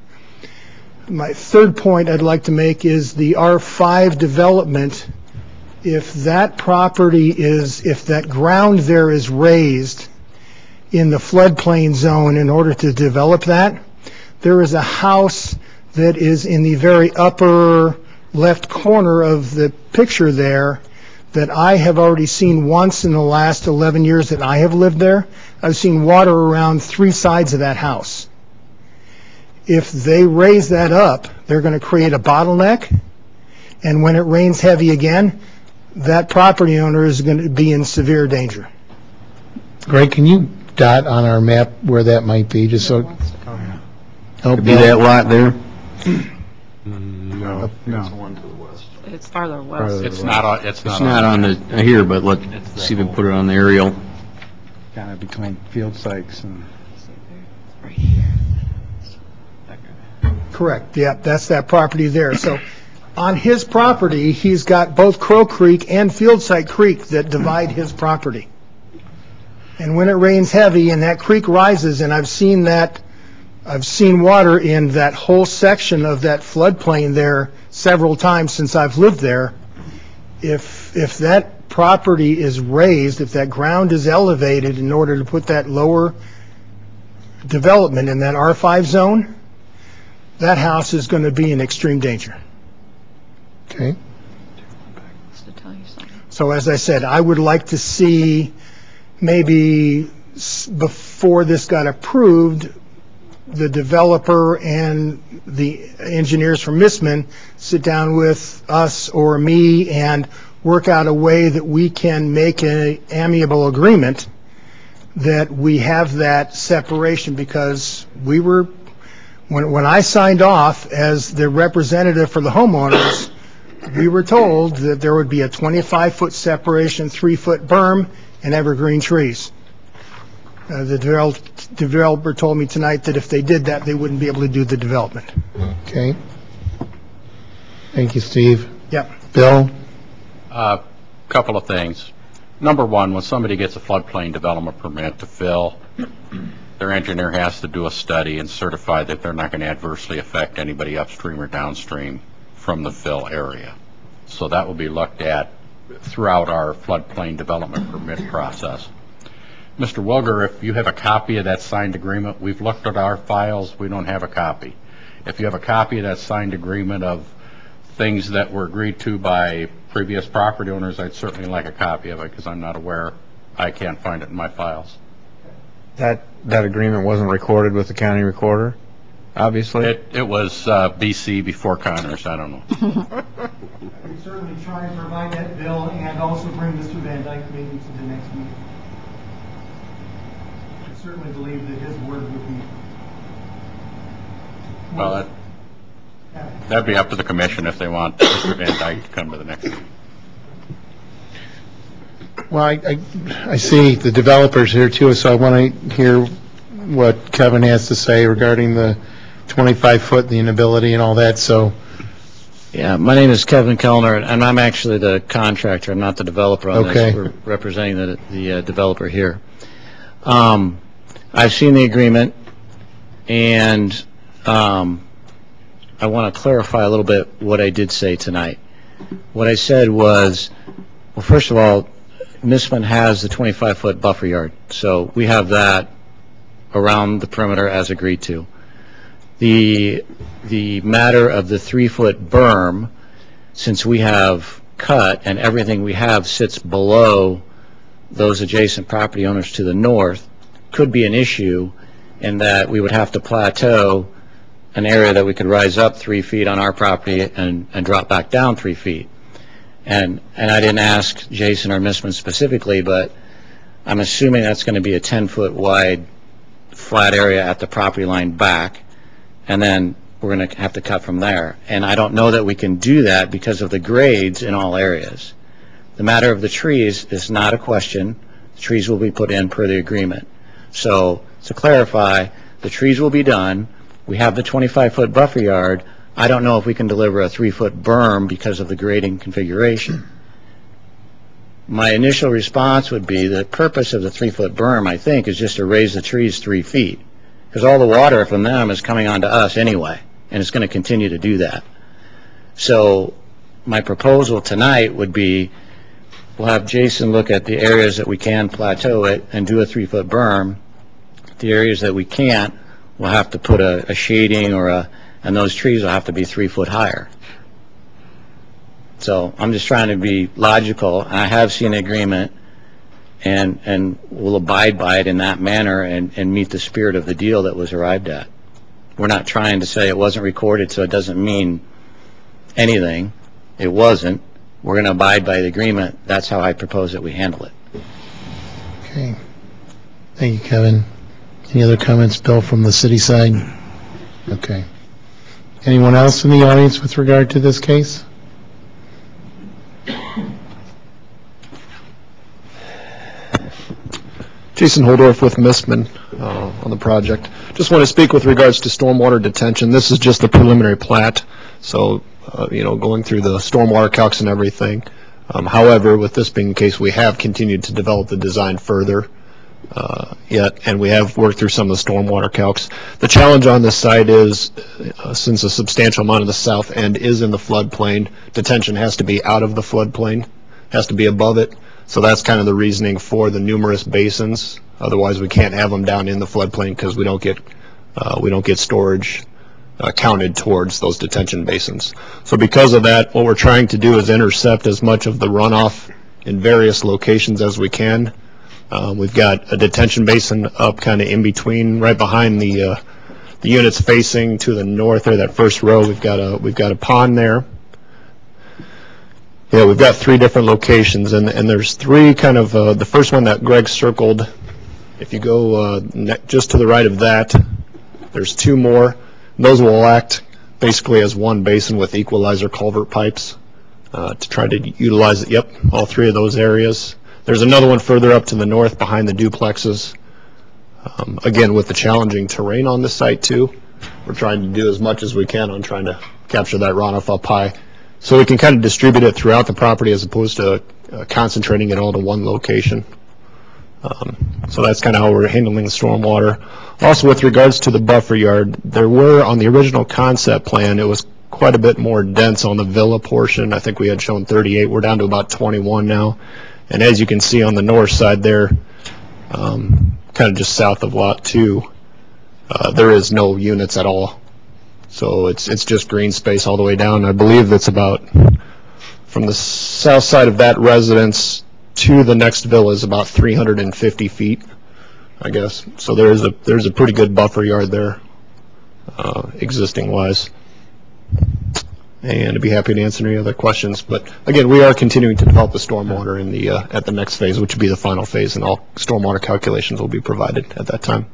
My third point I'd like to make is the R five development. If that property is, if that ground there is raised in the floodplain zone in order to develop that, there is a house that is in the very upper left corner of the picture there that I have already seen once in the last eleven years that I have lived there. I've seen water around three sides of that house. If they raise that up, they're going to create a bottleneck, and when it rains heavy again, that property owner is going to be in severe danger. Greg, can you dot on our map where that might be, just so? Oh, Could be that lot there? No. No. It's farther west. It's not, on- it's not. It's not on the, here, but let's see if we put it on the aerial. Kind of between Field Sykes and... Correct, yeah, that's that property there. So on his property, he's got both Crow Creek and Fieldside Creek that divide his property. And when it rains heavy and that creek rises, and I've seen that, I've seen water in that whole section of that floodplain there several times since I've lived there. If, if that property is raised, if that ground is elevated in order to put that lower development in that R five zone, that house is going to be in extreme danger. Okay. To tell you something. So as I said, I would like to see maybe s- before this got approved, the developer and the engineers from Missman sit down with us or me and work out a way that we can make an amiable agreement that we have that separation, because we were, when, when I signed off as the representative for the homeowners, we were told that there would be a twenty-five foot separation, three foot berm, and evergreen trees. Uh, the devel- developer told me tonight that if they did that, they wouldn't be able to do the development. Okay. Thank you, Steve. Yep. Bill? A couple of things. Number one, when somebody gets a floodplain development permit to fill, their engineer has to do a study and certify that they're not going to adversely affect anybody upstream or downstream from the fill area. So that will be looked at throughout our floodplain development permit process. Mister Wilger, if you have a copy of that signed agreement, we've looked at our files, we don't have a copy. If you have a copy of that signed agreement of things that were agreed to by previous property owners, I'd certainly like a copy of it, because I'm not aware, I can't find it in my files. That, that agreement wasn't recorded with the county recorder, obviously? It, it was uh, B C before Connors, I don't know. I can certainly try and provide that, Bill, and also bring Mister Van Dyke maybe to the next meeting. I certainly believe that his word would be... Well, that, that'd be up to the commission if they want Mister Van Dyke to come to the next meeting. Well, I, I, I see the developers here too, so I want to hear what Kevin has to say regarding the twenty-five foot, the inability and all that, so. Yeah, my name is Kevin Kellner, and I'm actually the contractor. I'm not the developer on Okay. this. We're representing the, the uh, developer here. Um, I've seen the agreement, and um, I want to clarify a little bit what I did say tonight. What I said was, well, first of all, Missman has the twenty-five foot buffer yard, so we have that around the perimeter as agreed to. The the matter of the three foot berm, since we have cut and everything we have sits below those adjacent property owners to the north, could be an issue in that we would have to plateau an area that we could rise up three feet on our property and, and drop back down three feet. And and I didn't ask Jason or Missman specifically, but I'm assuming that's going to be a ten foot wide flat area at the property line back, and then we're going to have to cut from there. And I don't know that we can do that because of the grades in all areas. The matter of the trees is not a question. The trees will be put in per the agreement. So to clarify, the trees will be done. We have the twenty-five foot buffer yard. I don't know if we can deliver a three foot berm because of the grading configuration. My initial response would be the purpose of the three foot berm, I think, is just to raise the trees three feet. Because all the water from them is coming onto us anyway, and it's going to continue to do that. So my proposal tonight would be we'll have Jason look at the areas that we can plateau it and do a three foot berm. The areas that we can't, we'll have to put a, a shading or a, and those trees will have to be three foot higher. So I'm just trying to be logical. I have seen an agreement, and and we'll abide by it in that manner and, and meet the spirit of the deal that was arrived at. We're not trying to say it wasn't recorded, so it doesn't mean anything. It wasn't. We're going to abide by the agreement. That's how I propose that we handle it. Okay. Thank you, Kevin. Any other comments, Bill, from the city side? Okay. Anyone else in the audience with regard to this case? Jason Holdorf with Mistman uh, on the project. Just want to speak with regards to stormwater detention. This is just the preliminary plat, so uh, you know, going through the stormwater calcs and everything. Um, however, with this being the case, we have continued to develop the design further uh, yet, and we have worked through some of the stormwater calcs. The challenge on this site is, uh, since a substantial amount of the south end is in the floodplain, detention has to be out of the floodplain, has to be above it. So that's kind of the reasoning for the numerous basins. Otherwise, we can't have them down in the floodplain because we don't get uh, we don't get storage uh, counted towards those detention basins. So because of that, what we're trying to do is intercept as much of the runoff in various locations as we can. Uh, we've got a detention basin up kind of in between, right behind the uh, the units facing to the north there. That first row, we've got a we've got a pond there. Yeah, we've got three different locations, and and there's three kind of, uh, the first one that Greg circled, if you go uh, ne just to the right of that, there's two more. Those will act basically as one basin with equalizer culvert pipes uh, to try to utilize it. Yep, all three of those areas. There's another one further up to the north behind the duplexes. Um, again, with the challenging terrain on this site too, we're trying to do as much as we can on trying to capture that runoff up high, so we can kind of distribute it throughout the property as opposed to uh, concentrating it all to one location. Um, so that's kind of how we're handling the stormwater. Also, with regards to the buffer yard, there were, on the original concept plan, it was quite a bit more dense on the villa portion. I think we had shown thirty-eight. We're down to about twenty-one now. And as you can see on the north side there, um, kind of just south of lot two, uh, there is no units at all. So it's it's just green space all the way down. I believe it's about, from the south side of that residence to the next villa is about three hundred fifty feet, I guess. So there is a there's a pretty good buffer yard there, uh, existing wise. And I'd be happy to answer any other questions. But again, we are continuing to develop the stormwater in the uh, at the next phase, which would be the final phase, and all stormwater calculations will be provided at that time.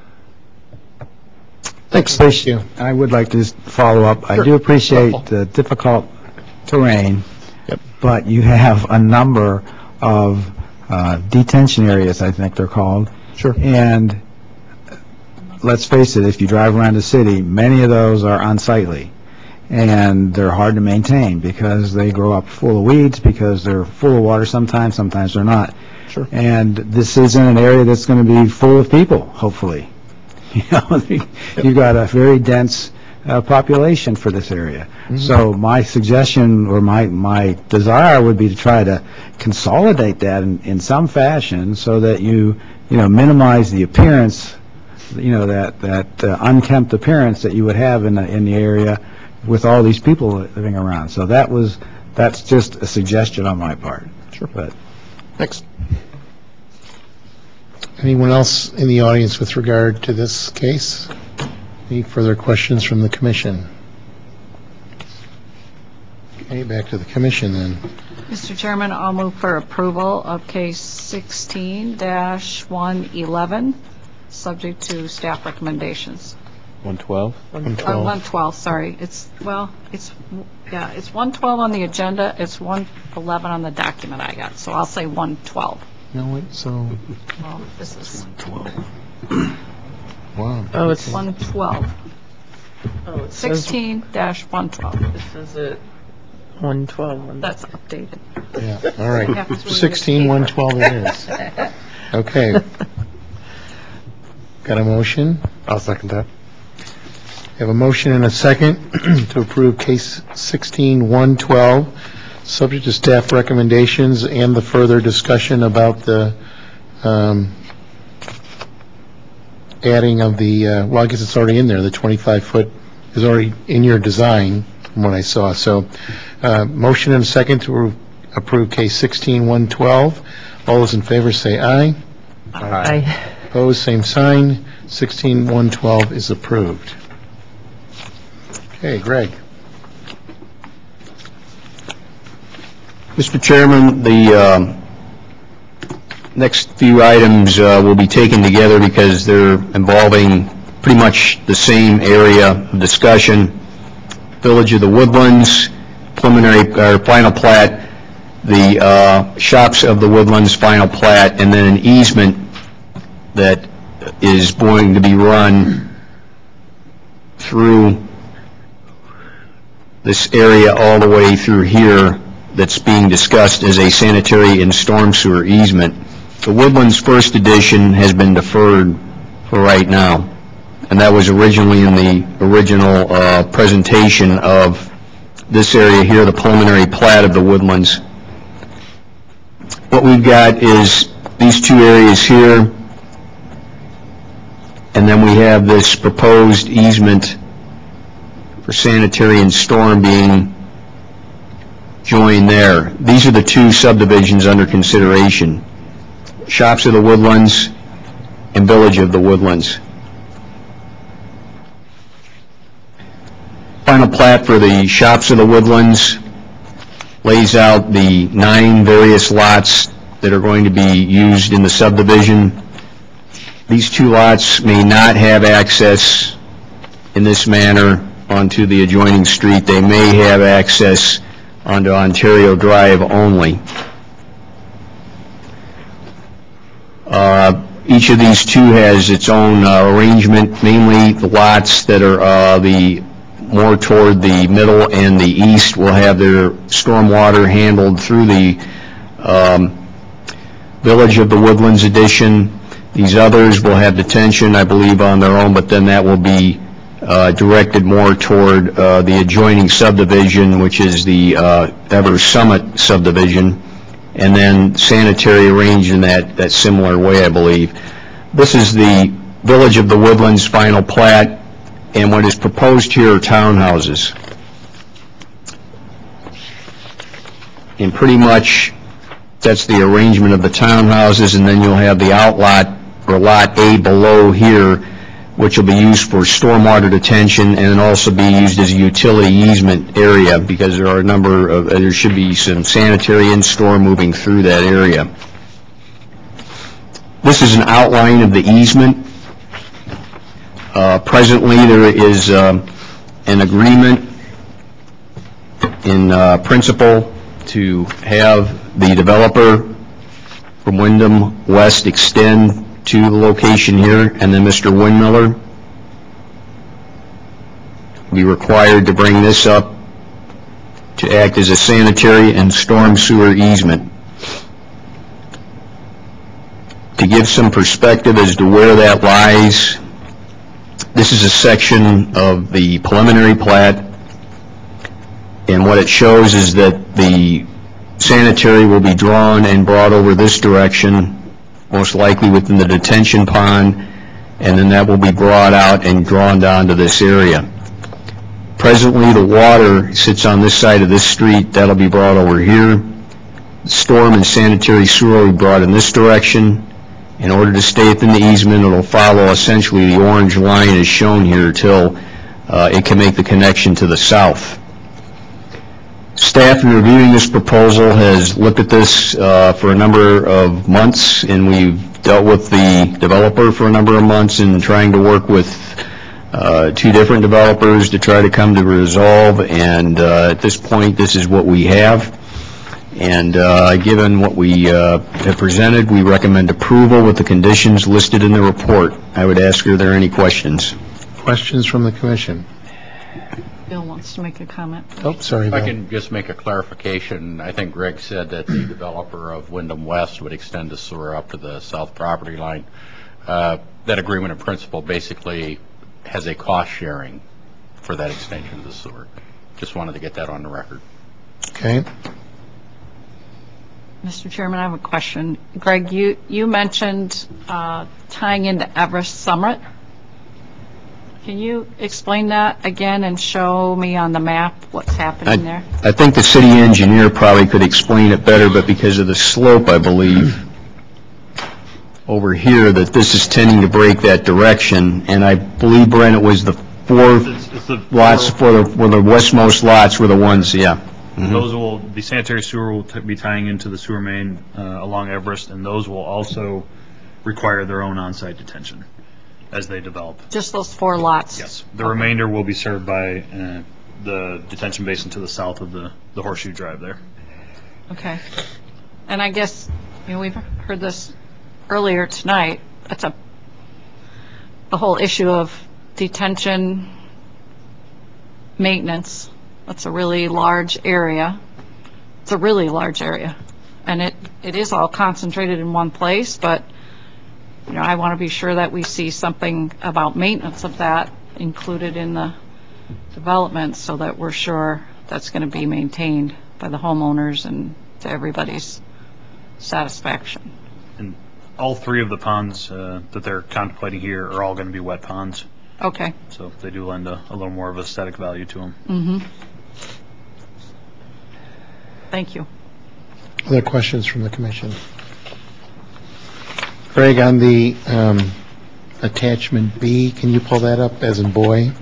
Thanks. Thank you. I would like to just follow up. Sure. I do appreciate the difficult terrain, yep. but you have a number of uh, detention areas, I think they're called. Sure. And let's face it, if you drive around the city, many of those are unsightly. And they're hard to maintain because they grow up full of weeds, because they're full of water sometimes, sometimes they're not. Sure. And this isn't an area that's going to be full of people, hopefully. You know, you've got a very dense uh, population for this area. Mm-hmm. So my suggestion or my, my desire would be to try to consolidate that in, in some fashion so that you, you know, minimize the appearance, you know, that, that uh, unkempt appearance that you would have in the, in the area with all these people living around. So that was, that's just a suggestion on my part. Sure. But thanks. Anyone else in the audience with regard to this case? Any further questions from the commission? Okay, back to the commission then. Mister Chairman, I'll move for approval of case sixteen dash one eleven, subject to staff recommendations. one twelve? one Uh, twelve. one twelve, sorry. It's, well, it's, yeah, it's one twelve on the agenda. It's one eleven on the document I got. So I'll say one twelve. No, wait, so, Well, this is wow. Oh, it's, one twelve. oh, it says, sixteen dash one twelve. this is it, one twelve. That's updated. Yeah, all right. happens when you get sixteen one twelve it is. Okay. Got a motion? I'll second that. We have a motion and a second to approve case sixteen one twelve, subject to staff recommendations and the further discussion about the um, adding of the, uh, well, I guess it's already in there, the twenty-five foot is already in your design from what I saw. So uh, motion and a second to approve case sixteen one twelve. All those in favor say aye. Aye. Opposed, same sign. sixteen one twelve is approved. Okay, Greg. Mister Chairman, the um, next few items uh, will be taken together because they're involving pretty much the same area of discussion. Village of the Woodlands, preliminary, or final plat, the uh, Shops of the Woodlands final plat, and then an easement that is going to be run through this area all the way through here that's being discussed as a sanitary and storm sewer easement. The Woodlands First Edition has been deferred for right now, and that was originally in the original uh, presentation of this area here, the preliminary plat of the Woodlands. What we've got is these two areas here, and then we have this proposed easement for sanitary and storm being joined there. These are the two subdivisions under consideration: Shops of the Woodlands and Village of the Woodlands. Final plat for the Shops of the Woodlands lays out the nine various lots that are going to be used in the subdivision. These two lots may not have access in this manner onto the adjoining street. They may have access onto Ontario Drive only. Uh, each of these two has its own uh, arrangement, mainly the lots that are uh, the more toward the middle and the east will have their stormwater handled through the um, Village of the Woodlands addition. These others will have detention, I believe, on their own, but then that will be uh, directed more toward uh, the adjoining subdivision, which is the uh, Evers Summit subdivision, and then sanitary arranged in that, that similar way, I believe. This is the Village of the Woodlands final plat, and what is proposed here are townhouses. And pretty much that's the arrangement of the townhouses, and then you'll have the outlot, or lot A below here, which will be used for stormwater detention and also be used as a utility easement area, because there are a number of, uh, there should be some sanitary and storm moving through that area. This is an outline of the easement. Uh, presently, there is uh, an agreement in uh, principle to have the developer from Wyndham West extend to the location here, and then Mister Windmiller will be required to bring this up to act as a sanitary and storm sewer easement. To give some perspective as to where that lies, this is a section of the preliminary plat, and what it shows is that the sanitary will be drawn and brought over this direction, most likely within the detention pond, and then that will be brought out and drawn down to this area. Presently, the water sits on this side of this street. That'll be brought over here. Storm and sanitary sewer will be brought in this direction. In order to stay within the easement, it'll follow essentially the orange line as shown here till uh, it can make the connection to the south. Staff in reviewing this proposal has looked at this uh, for a number of months, and we've dealt with the developer for a number of months in trying to work with uh, two different developers to try to come to resolve, and uh, at this point this is what we have. And uh, given what we uh, have presented, we recommend approval with the conditions listed in the report. I would ask, are there any questions? Questions from the commission? Bill wants to make a comment. Oh, sorry, If I Bill. can just make a clarification. I think Greg said that the developer of Wyndham West would extend the sewer up to the south property line. Uh, that agreement in principle basically has a cost sharing for that extension of the sewer. Just wanted to get that on the record. Okay. Mister Chairman, I have a question. Greg, you, you mentioned uh, tying into Everest Summit. Can you explain that again and show me on the map what's happening there? I, I think the city engineer probably could explain it better, but because of the slope, I believe, over here, that this is tending to break that direction, and I believe, Brent, it was the four It's- it's the lots, four- for the, were the westmost lots were the ones, yeah. Mhm. Those will, the sanitary sewer will t- be tying into the sewer main uh, along Everest, and those will also require their own on-site detention. as they develop. Just those four lots? Yes. The remainder will be served by uh, the detention basin to the south of the, the Horseshoe Drive there. Okay. And I guess, you know, we've heard this earlier tonight. That's a, the whole issue of detention maintenance. That's a really large area. It's a really large area. And it, it is all concentrated in one place, but, you know, I want to be sure that we see something about maintenance of that included in the development so that we're sure that's going to be maintained by the homeowners and to everybody's satisfaction. And all three of the ponds uh, that they're contemplating here are all going to be wet ponds. Okay. So they do lend a, a little more of aesthetic value to them. Mm-hmm. Thank you. Other questions from the commission? Greg, on the um, attachment B, can you pull that up as in boy?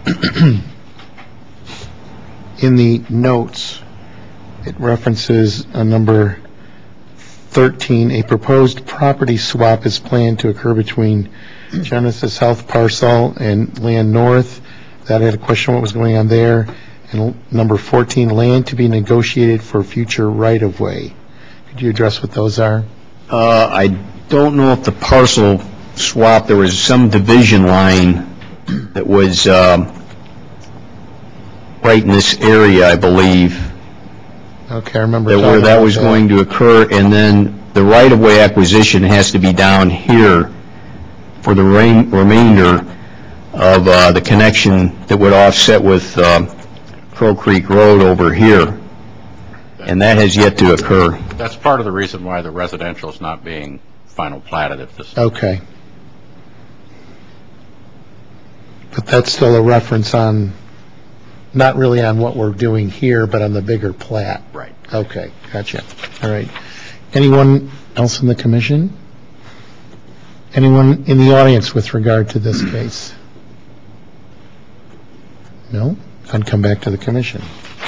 In the notes, it references a number thirteen, a proposed property swap is planned to occur between Genesis Health Parcel and Land North. That had a question what was going on there. And number fourteen, land to be negotiated for future right-of-way. Could you address what those are? Uh, I don't know if the parcel swap, there was some division line that was um, right in this area, I believe. Okay, I remember That where that was going to occur, and then the right-of-way acquisition has to be down here for the rain, remainder of uh, the connection that would offset with uh, Crow Creek Road over here, and that has yet to occur. That's part of the reason why the residential is not being final platted at this. Okay. But that's still a reference on, not really on what we're doing here, but on the bigger plat. Right. Okay, gotcha. All right. Anyone else in the commission? Anyone in the audience with regard to this case? No? I'd come back to the commission.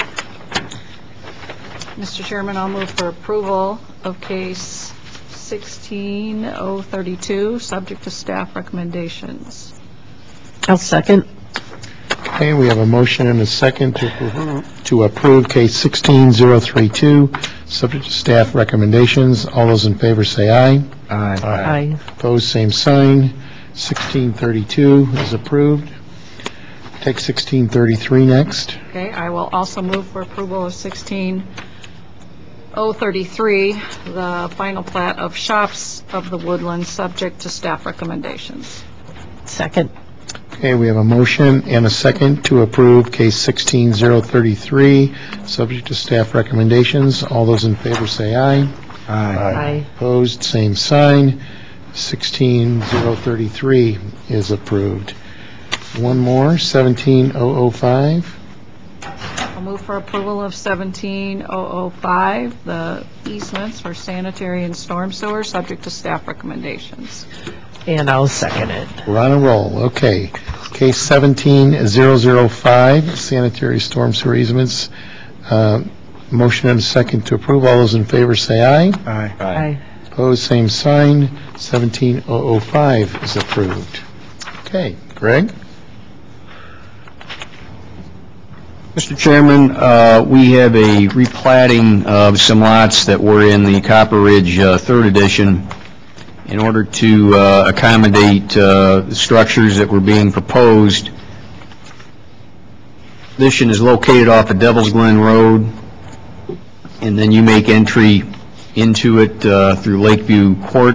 Mister Chairman, I'll move for approval of case sixteen oh thirty-two, subject to staff recommendations. I'll second. Okay, we have a motion and a second to approve, to approve case sixteen oh thirty-two, subject to staff recommendations. All those in favor say aye. Aye. Aye. Opposed, same sign. sixteen thirty-two is approved. Take sixteen thirty-three next. Okay, I will also move for approval of sixteen oh thirty-three, the final plat of Shops of the Woodlands, subject to staff recommendations. Second. Okay, we have a motion and a second to approve case sixteen oh thirty-three, subject to staff recommendations. All those in favor say aye. Aye. Aye. Opposed, same sign. sixteen oh thirty-three is approved. One more, seventeen oh oh five. I'll move for approval of seventeen oh oh five, the easements for sanitary and storm sewer, subject to staff recommendations. And I'll second it. We're on a roll. Okay. Case seventeen oh oh five, sanitary storm sewer easements. Uh, motion and a second to approve. All those in favor say aye. Aye. Aye. Opposed, same sign. seventeen oh oh five is approved. Okay. Greg? Mister Chairman, uh, we have a replatting of some lots that were in the Copper Ridge uh, third edition in order to uh, accommodate uh, the structures that were being proposed. This addition is located off of Devil's Glen Road, and then you make entry into it uh, through Lakeview Court.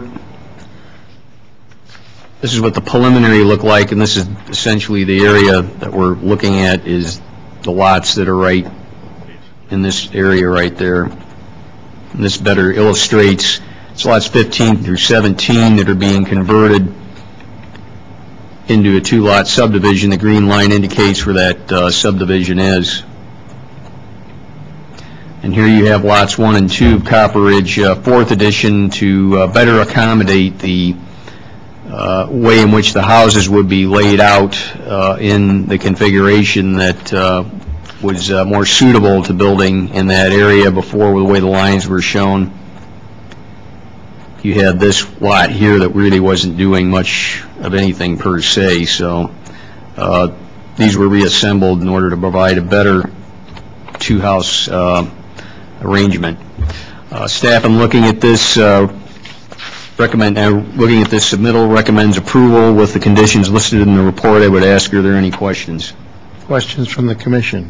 This is what the preliminary look like, and this is essentially the area that we're looking at is the lots that are right in this area right there. And this better illustrates, it's lots fifteen through seventeen that are being converted into a two-lot subdivision. The green line indicates where that uh, subdivision is. And here you have lots one and two of Copper Ridge, uh, fourth edition, to uh, better accommodate the uh, way in which the houses would be laid out uh, in the configuration that uh, was uh, more suitable to building in that area before, with the way the lines were shown. you had this lot here that really wasn't doing much of anything per se, so uh, these were reassembled in order to provide a better two-house uh, arrangement. Uh, staff, in looking at this, uh, recommend uh, looking at this submittal, recommends approval with the conditions listed in the report. I would ask, are there any questions? Questions from the commission?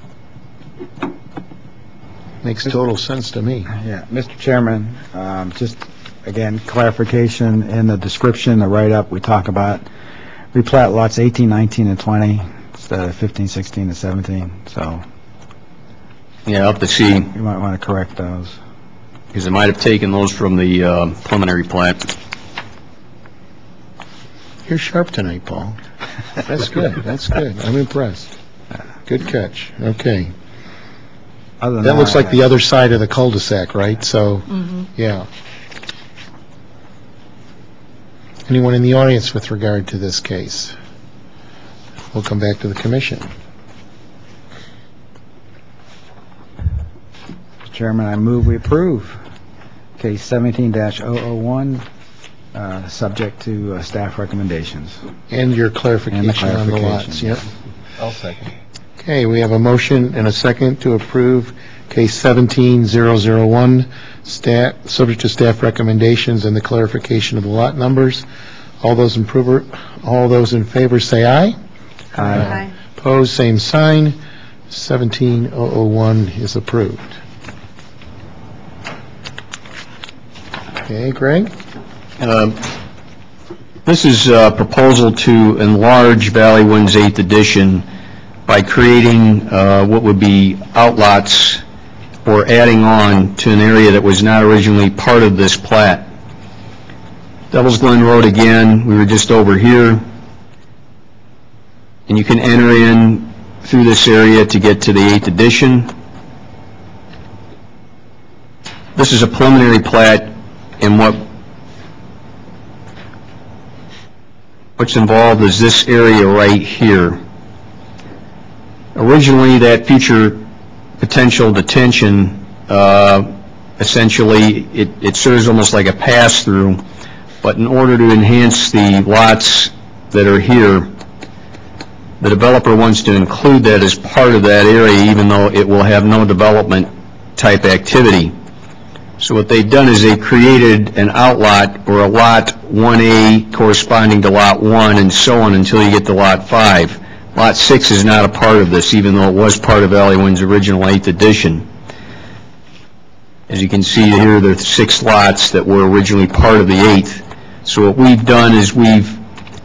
Makes total sense to me. Yeah, Mister Chairman, um, just again, clarification in the description, the write-up, we talk about replat lots eighteen, nineteen, and twenty instead of fifteen, sixteen, and seventeen. So, yeah, I'll have to see. You might want to correct those. Because I might have taken those from the uh, preliminary plat. You're sharp tonight, Paul. That's good. That's good. I'm impressed. Good catch. Okay. Other than That looks that, like the other side of the cul-de-sac, right? So, Mhm. yeah. Anyone in the audience with regard to this case? We'll come back to the commission. Mister Chairman, I move we approve case seventeen dash oh oh one, uh, subject to uh, staff recommendations. And your clarification, And the on the clarification. lots. Yep. I'll second. Okay, we have a motion and a second to approve case seventeen thousand one, staff, subject to staff recommendations and the clarification of the lot numbers. All those in favor, all those in favor say aye. Aye. Opposed, same sign. seventeen thousand one is approved. Okay, Greg? Uh, This is a proposal to enlarge Valley Wind's eighth edition by creating uh, what would be outlots or adding on to an area that was not originally part of this plat. Devil's Glen Road again, we were just over here, and you can enter in through this area to get to the eighth edition. This is a preliminary plat, and what what's involved is this area right here. Originally, that future potential detention, uh, essentially, it, it serves almost like a pass-through, but in order to enhance the lots that are here, the developer wants to include that as part of that area, even though it will have no development type activity. So what they've done is they created an outlot or a lot one A corresponding to lot one and so on until you get to lot five. Lot six is not a part of this, even though it was part of Valley Wind's original eighth edition. As you can see here, there are six lots that were originally part of the eighth. So what we've done is we've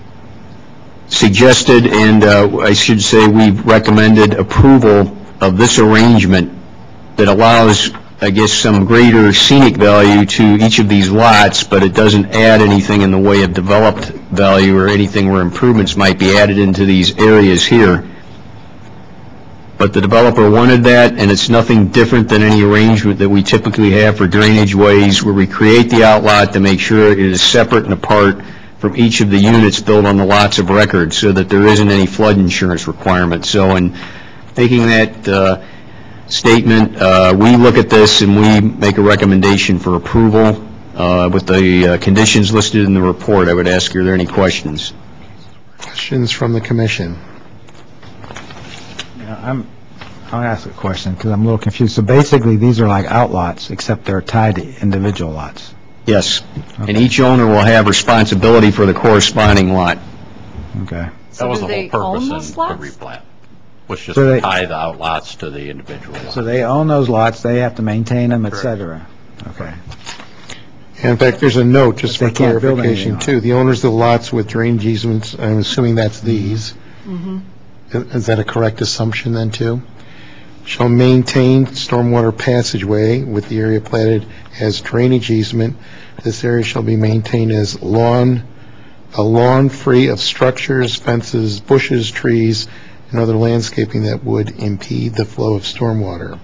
suggested, and uh, I should say we've recommended approval of this arrangement that allows, I guess, some greater scenic value to each of these lots, but it doesn't add anything in the way of developed value or anything where improvements might be added into these areas here. But the developer wanted that, and it's nothing different than any arrangement that we typically have for drainage ways, where we create the outlot to make sure it is separate and apart from each of the units built on the lots of record, so that there isn't any flood insurance requirement. So in making that uh, statement, uh, we look at this and we make a recommendation for approval uh, with the uh, conditions listed in the report. I would ask, are there any questions? Questions from the commission? Yeah, I'm, I'll ask a question because I'm a little confused. So basically, these are like outlots, except they're tied to individual lots. Yes. And each owner will have responsibility for the corresponding lot. Okay. That was do the they whole own purpose those in the lots? replat, was just So to they- tie the outlots to the individual lots. So they own those lots, they have to maintain them, et cetera. Okay. And in fact, there's a note, just But for they can't build clarification, anything too. The owners of the lots with drainage easements, I'm assuming that's these. Mhm. Is that a correct assumption then, too? Shall maintain stormwater passageway with the area platted as drainage easement. This area shall be maintained as lawn, a lawn free of structures, fences, bushes, trees, and other landscaping that would impede the flow of stormwater.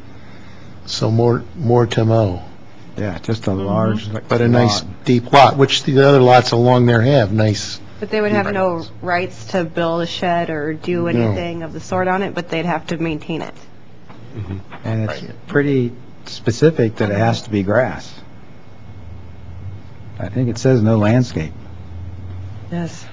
So more, more to mow. Yeah, just a large like, But a nice lot. deep lot, which the other lots along there have, nice. But they would have no rights to build a shed or do No. anything of the sort on it, but they'd have to maintain it. And it's pretty specific that it has to be grass. I think it says no landscape. Yes.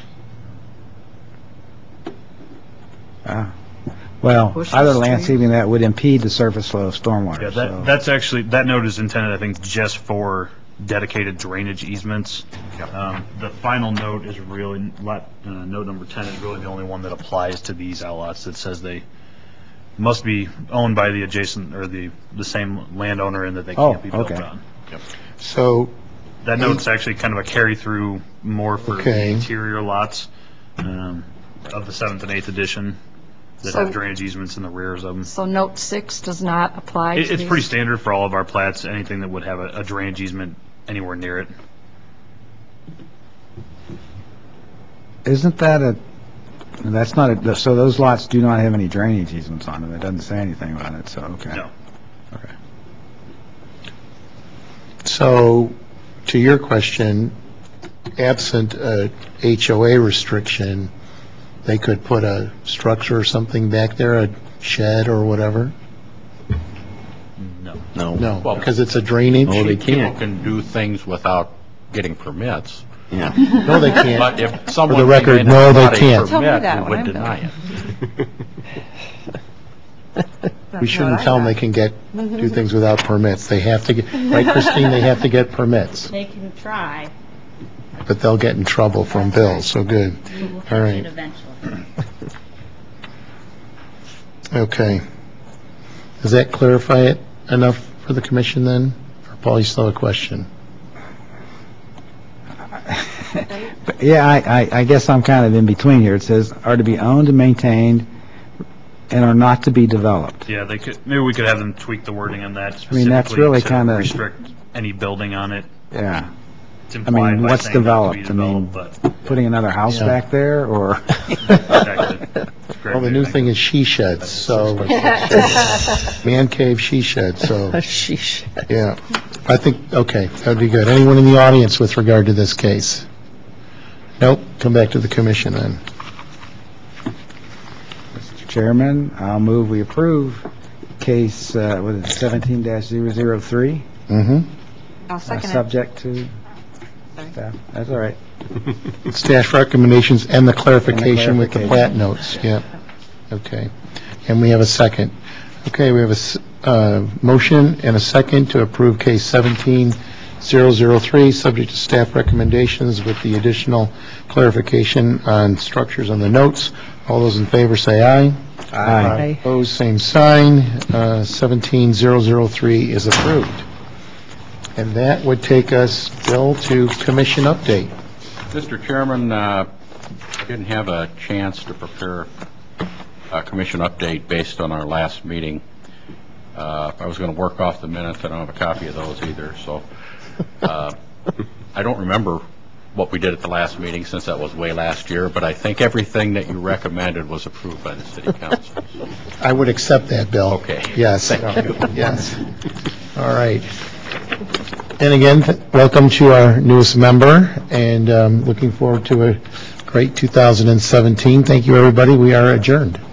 Ah. Well, Bushes, other trees. landscaping that would impede the surface flow of stormwater. Yeah, so- that, that's actually, that note is intended, I think, just for dedicated drainage easements. Um, The final note is really, lot- uh, note number ten is really the only one that applies to these outlots that says they must be owned by the adjacent, or the, the same landowner, and that they Oh, can't be built okay. on. Yep. So, That note's actually kind of a carry-through more for the Okay. interior lots um, of the seventh and eighth edition that So- have drainage easements in the rears of them. So note six does not apply to It, it's these? pretty standard for all of our plats, anything that would have a, a drainage easement anywhere near it. Isn't that a, that's not a, so those lots do not have any drainage easements on them. It doesn't say anything about it, so, okay. No. Okay. so, to your question, absent a H O A restriction, they could put a structure or something back there, a shed or whatever? No. No. No, Well- because it's a drainage? Oh, they People can't. can do things without getting permits. Yeah. No, they can't. But if someone the came record, in no, and they bought a can't. Tell me permit, that we when would I'm deny done. it. We shouldn't tell them they can get, do things without permits. They have to get, right, Christine, they have to get permits, They can try. but they'll get in trouble from Bill, so good. We will All catch right. it eventually. Okay. Does that clarify it enough for the commission then? Or Paul, you still have a question? But, yeah, I, I, I guess I'm kind of in between here. It says, are to be owned and maintained and are not to be developed. Yeah, they could, maybe we could have them tweak the wording on that I mean, that's specifically really to kinda- restrict any building on it. Yeah. It's I implied mean, by what's saying not to be developed? I mean, developed, but putting another house Yeah. back there, or? exactly. Well, the new thing is she sheds, so, man cave she shed, so, Sheesh. yeah. I think, okay, that'd be good. Anyone in the audience with regard to this case? Nope, come back to the commission then. Mister Chairman, I'll move we approve case, uh, what is it, seventeen dash zero zero three, Mm-hmm. I'll uh, second it. subject to staff. That's all right. Staff recommendations and the clarification with the clarification. plat notes, yeah. Okay. And we have a second. Okay, we have a s- uh, motion and a second to approve case seventeen zero zero three, subject to staff recommendations with the additional clarification on structures on the notes. All those in favor say aye. Aye. Opposed, same sign. Uh, seventeen zero zero three is approved. And that would take us, Bill, to commission update. Mister Chairman, uh, I didn't have a chance to prepare a commission update based on our last meeting. Uh, I was going to work off the minutes. I don't have a copy of those either, so uh, I don't remember what we did at the last meeting since that was way last year, but I think everything that you recommended was approved by the city council. So. I would accept that, Bill. Okay. Yes. Thank you. Yes. All right. And again, th- welcome to our newest member, and um, looking forward to a great two thousand seventeen. Thank you, everybody. We are adjourned.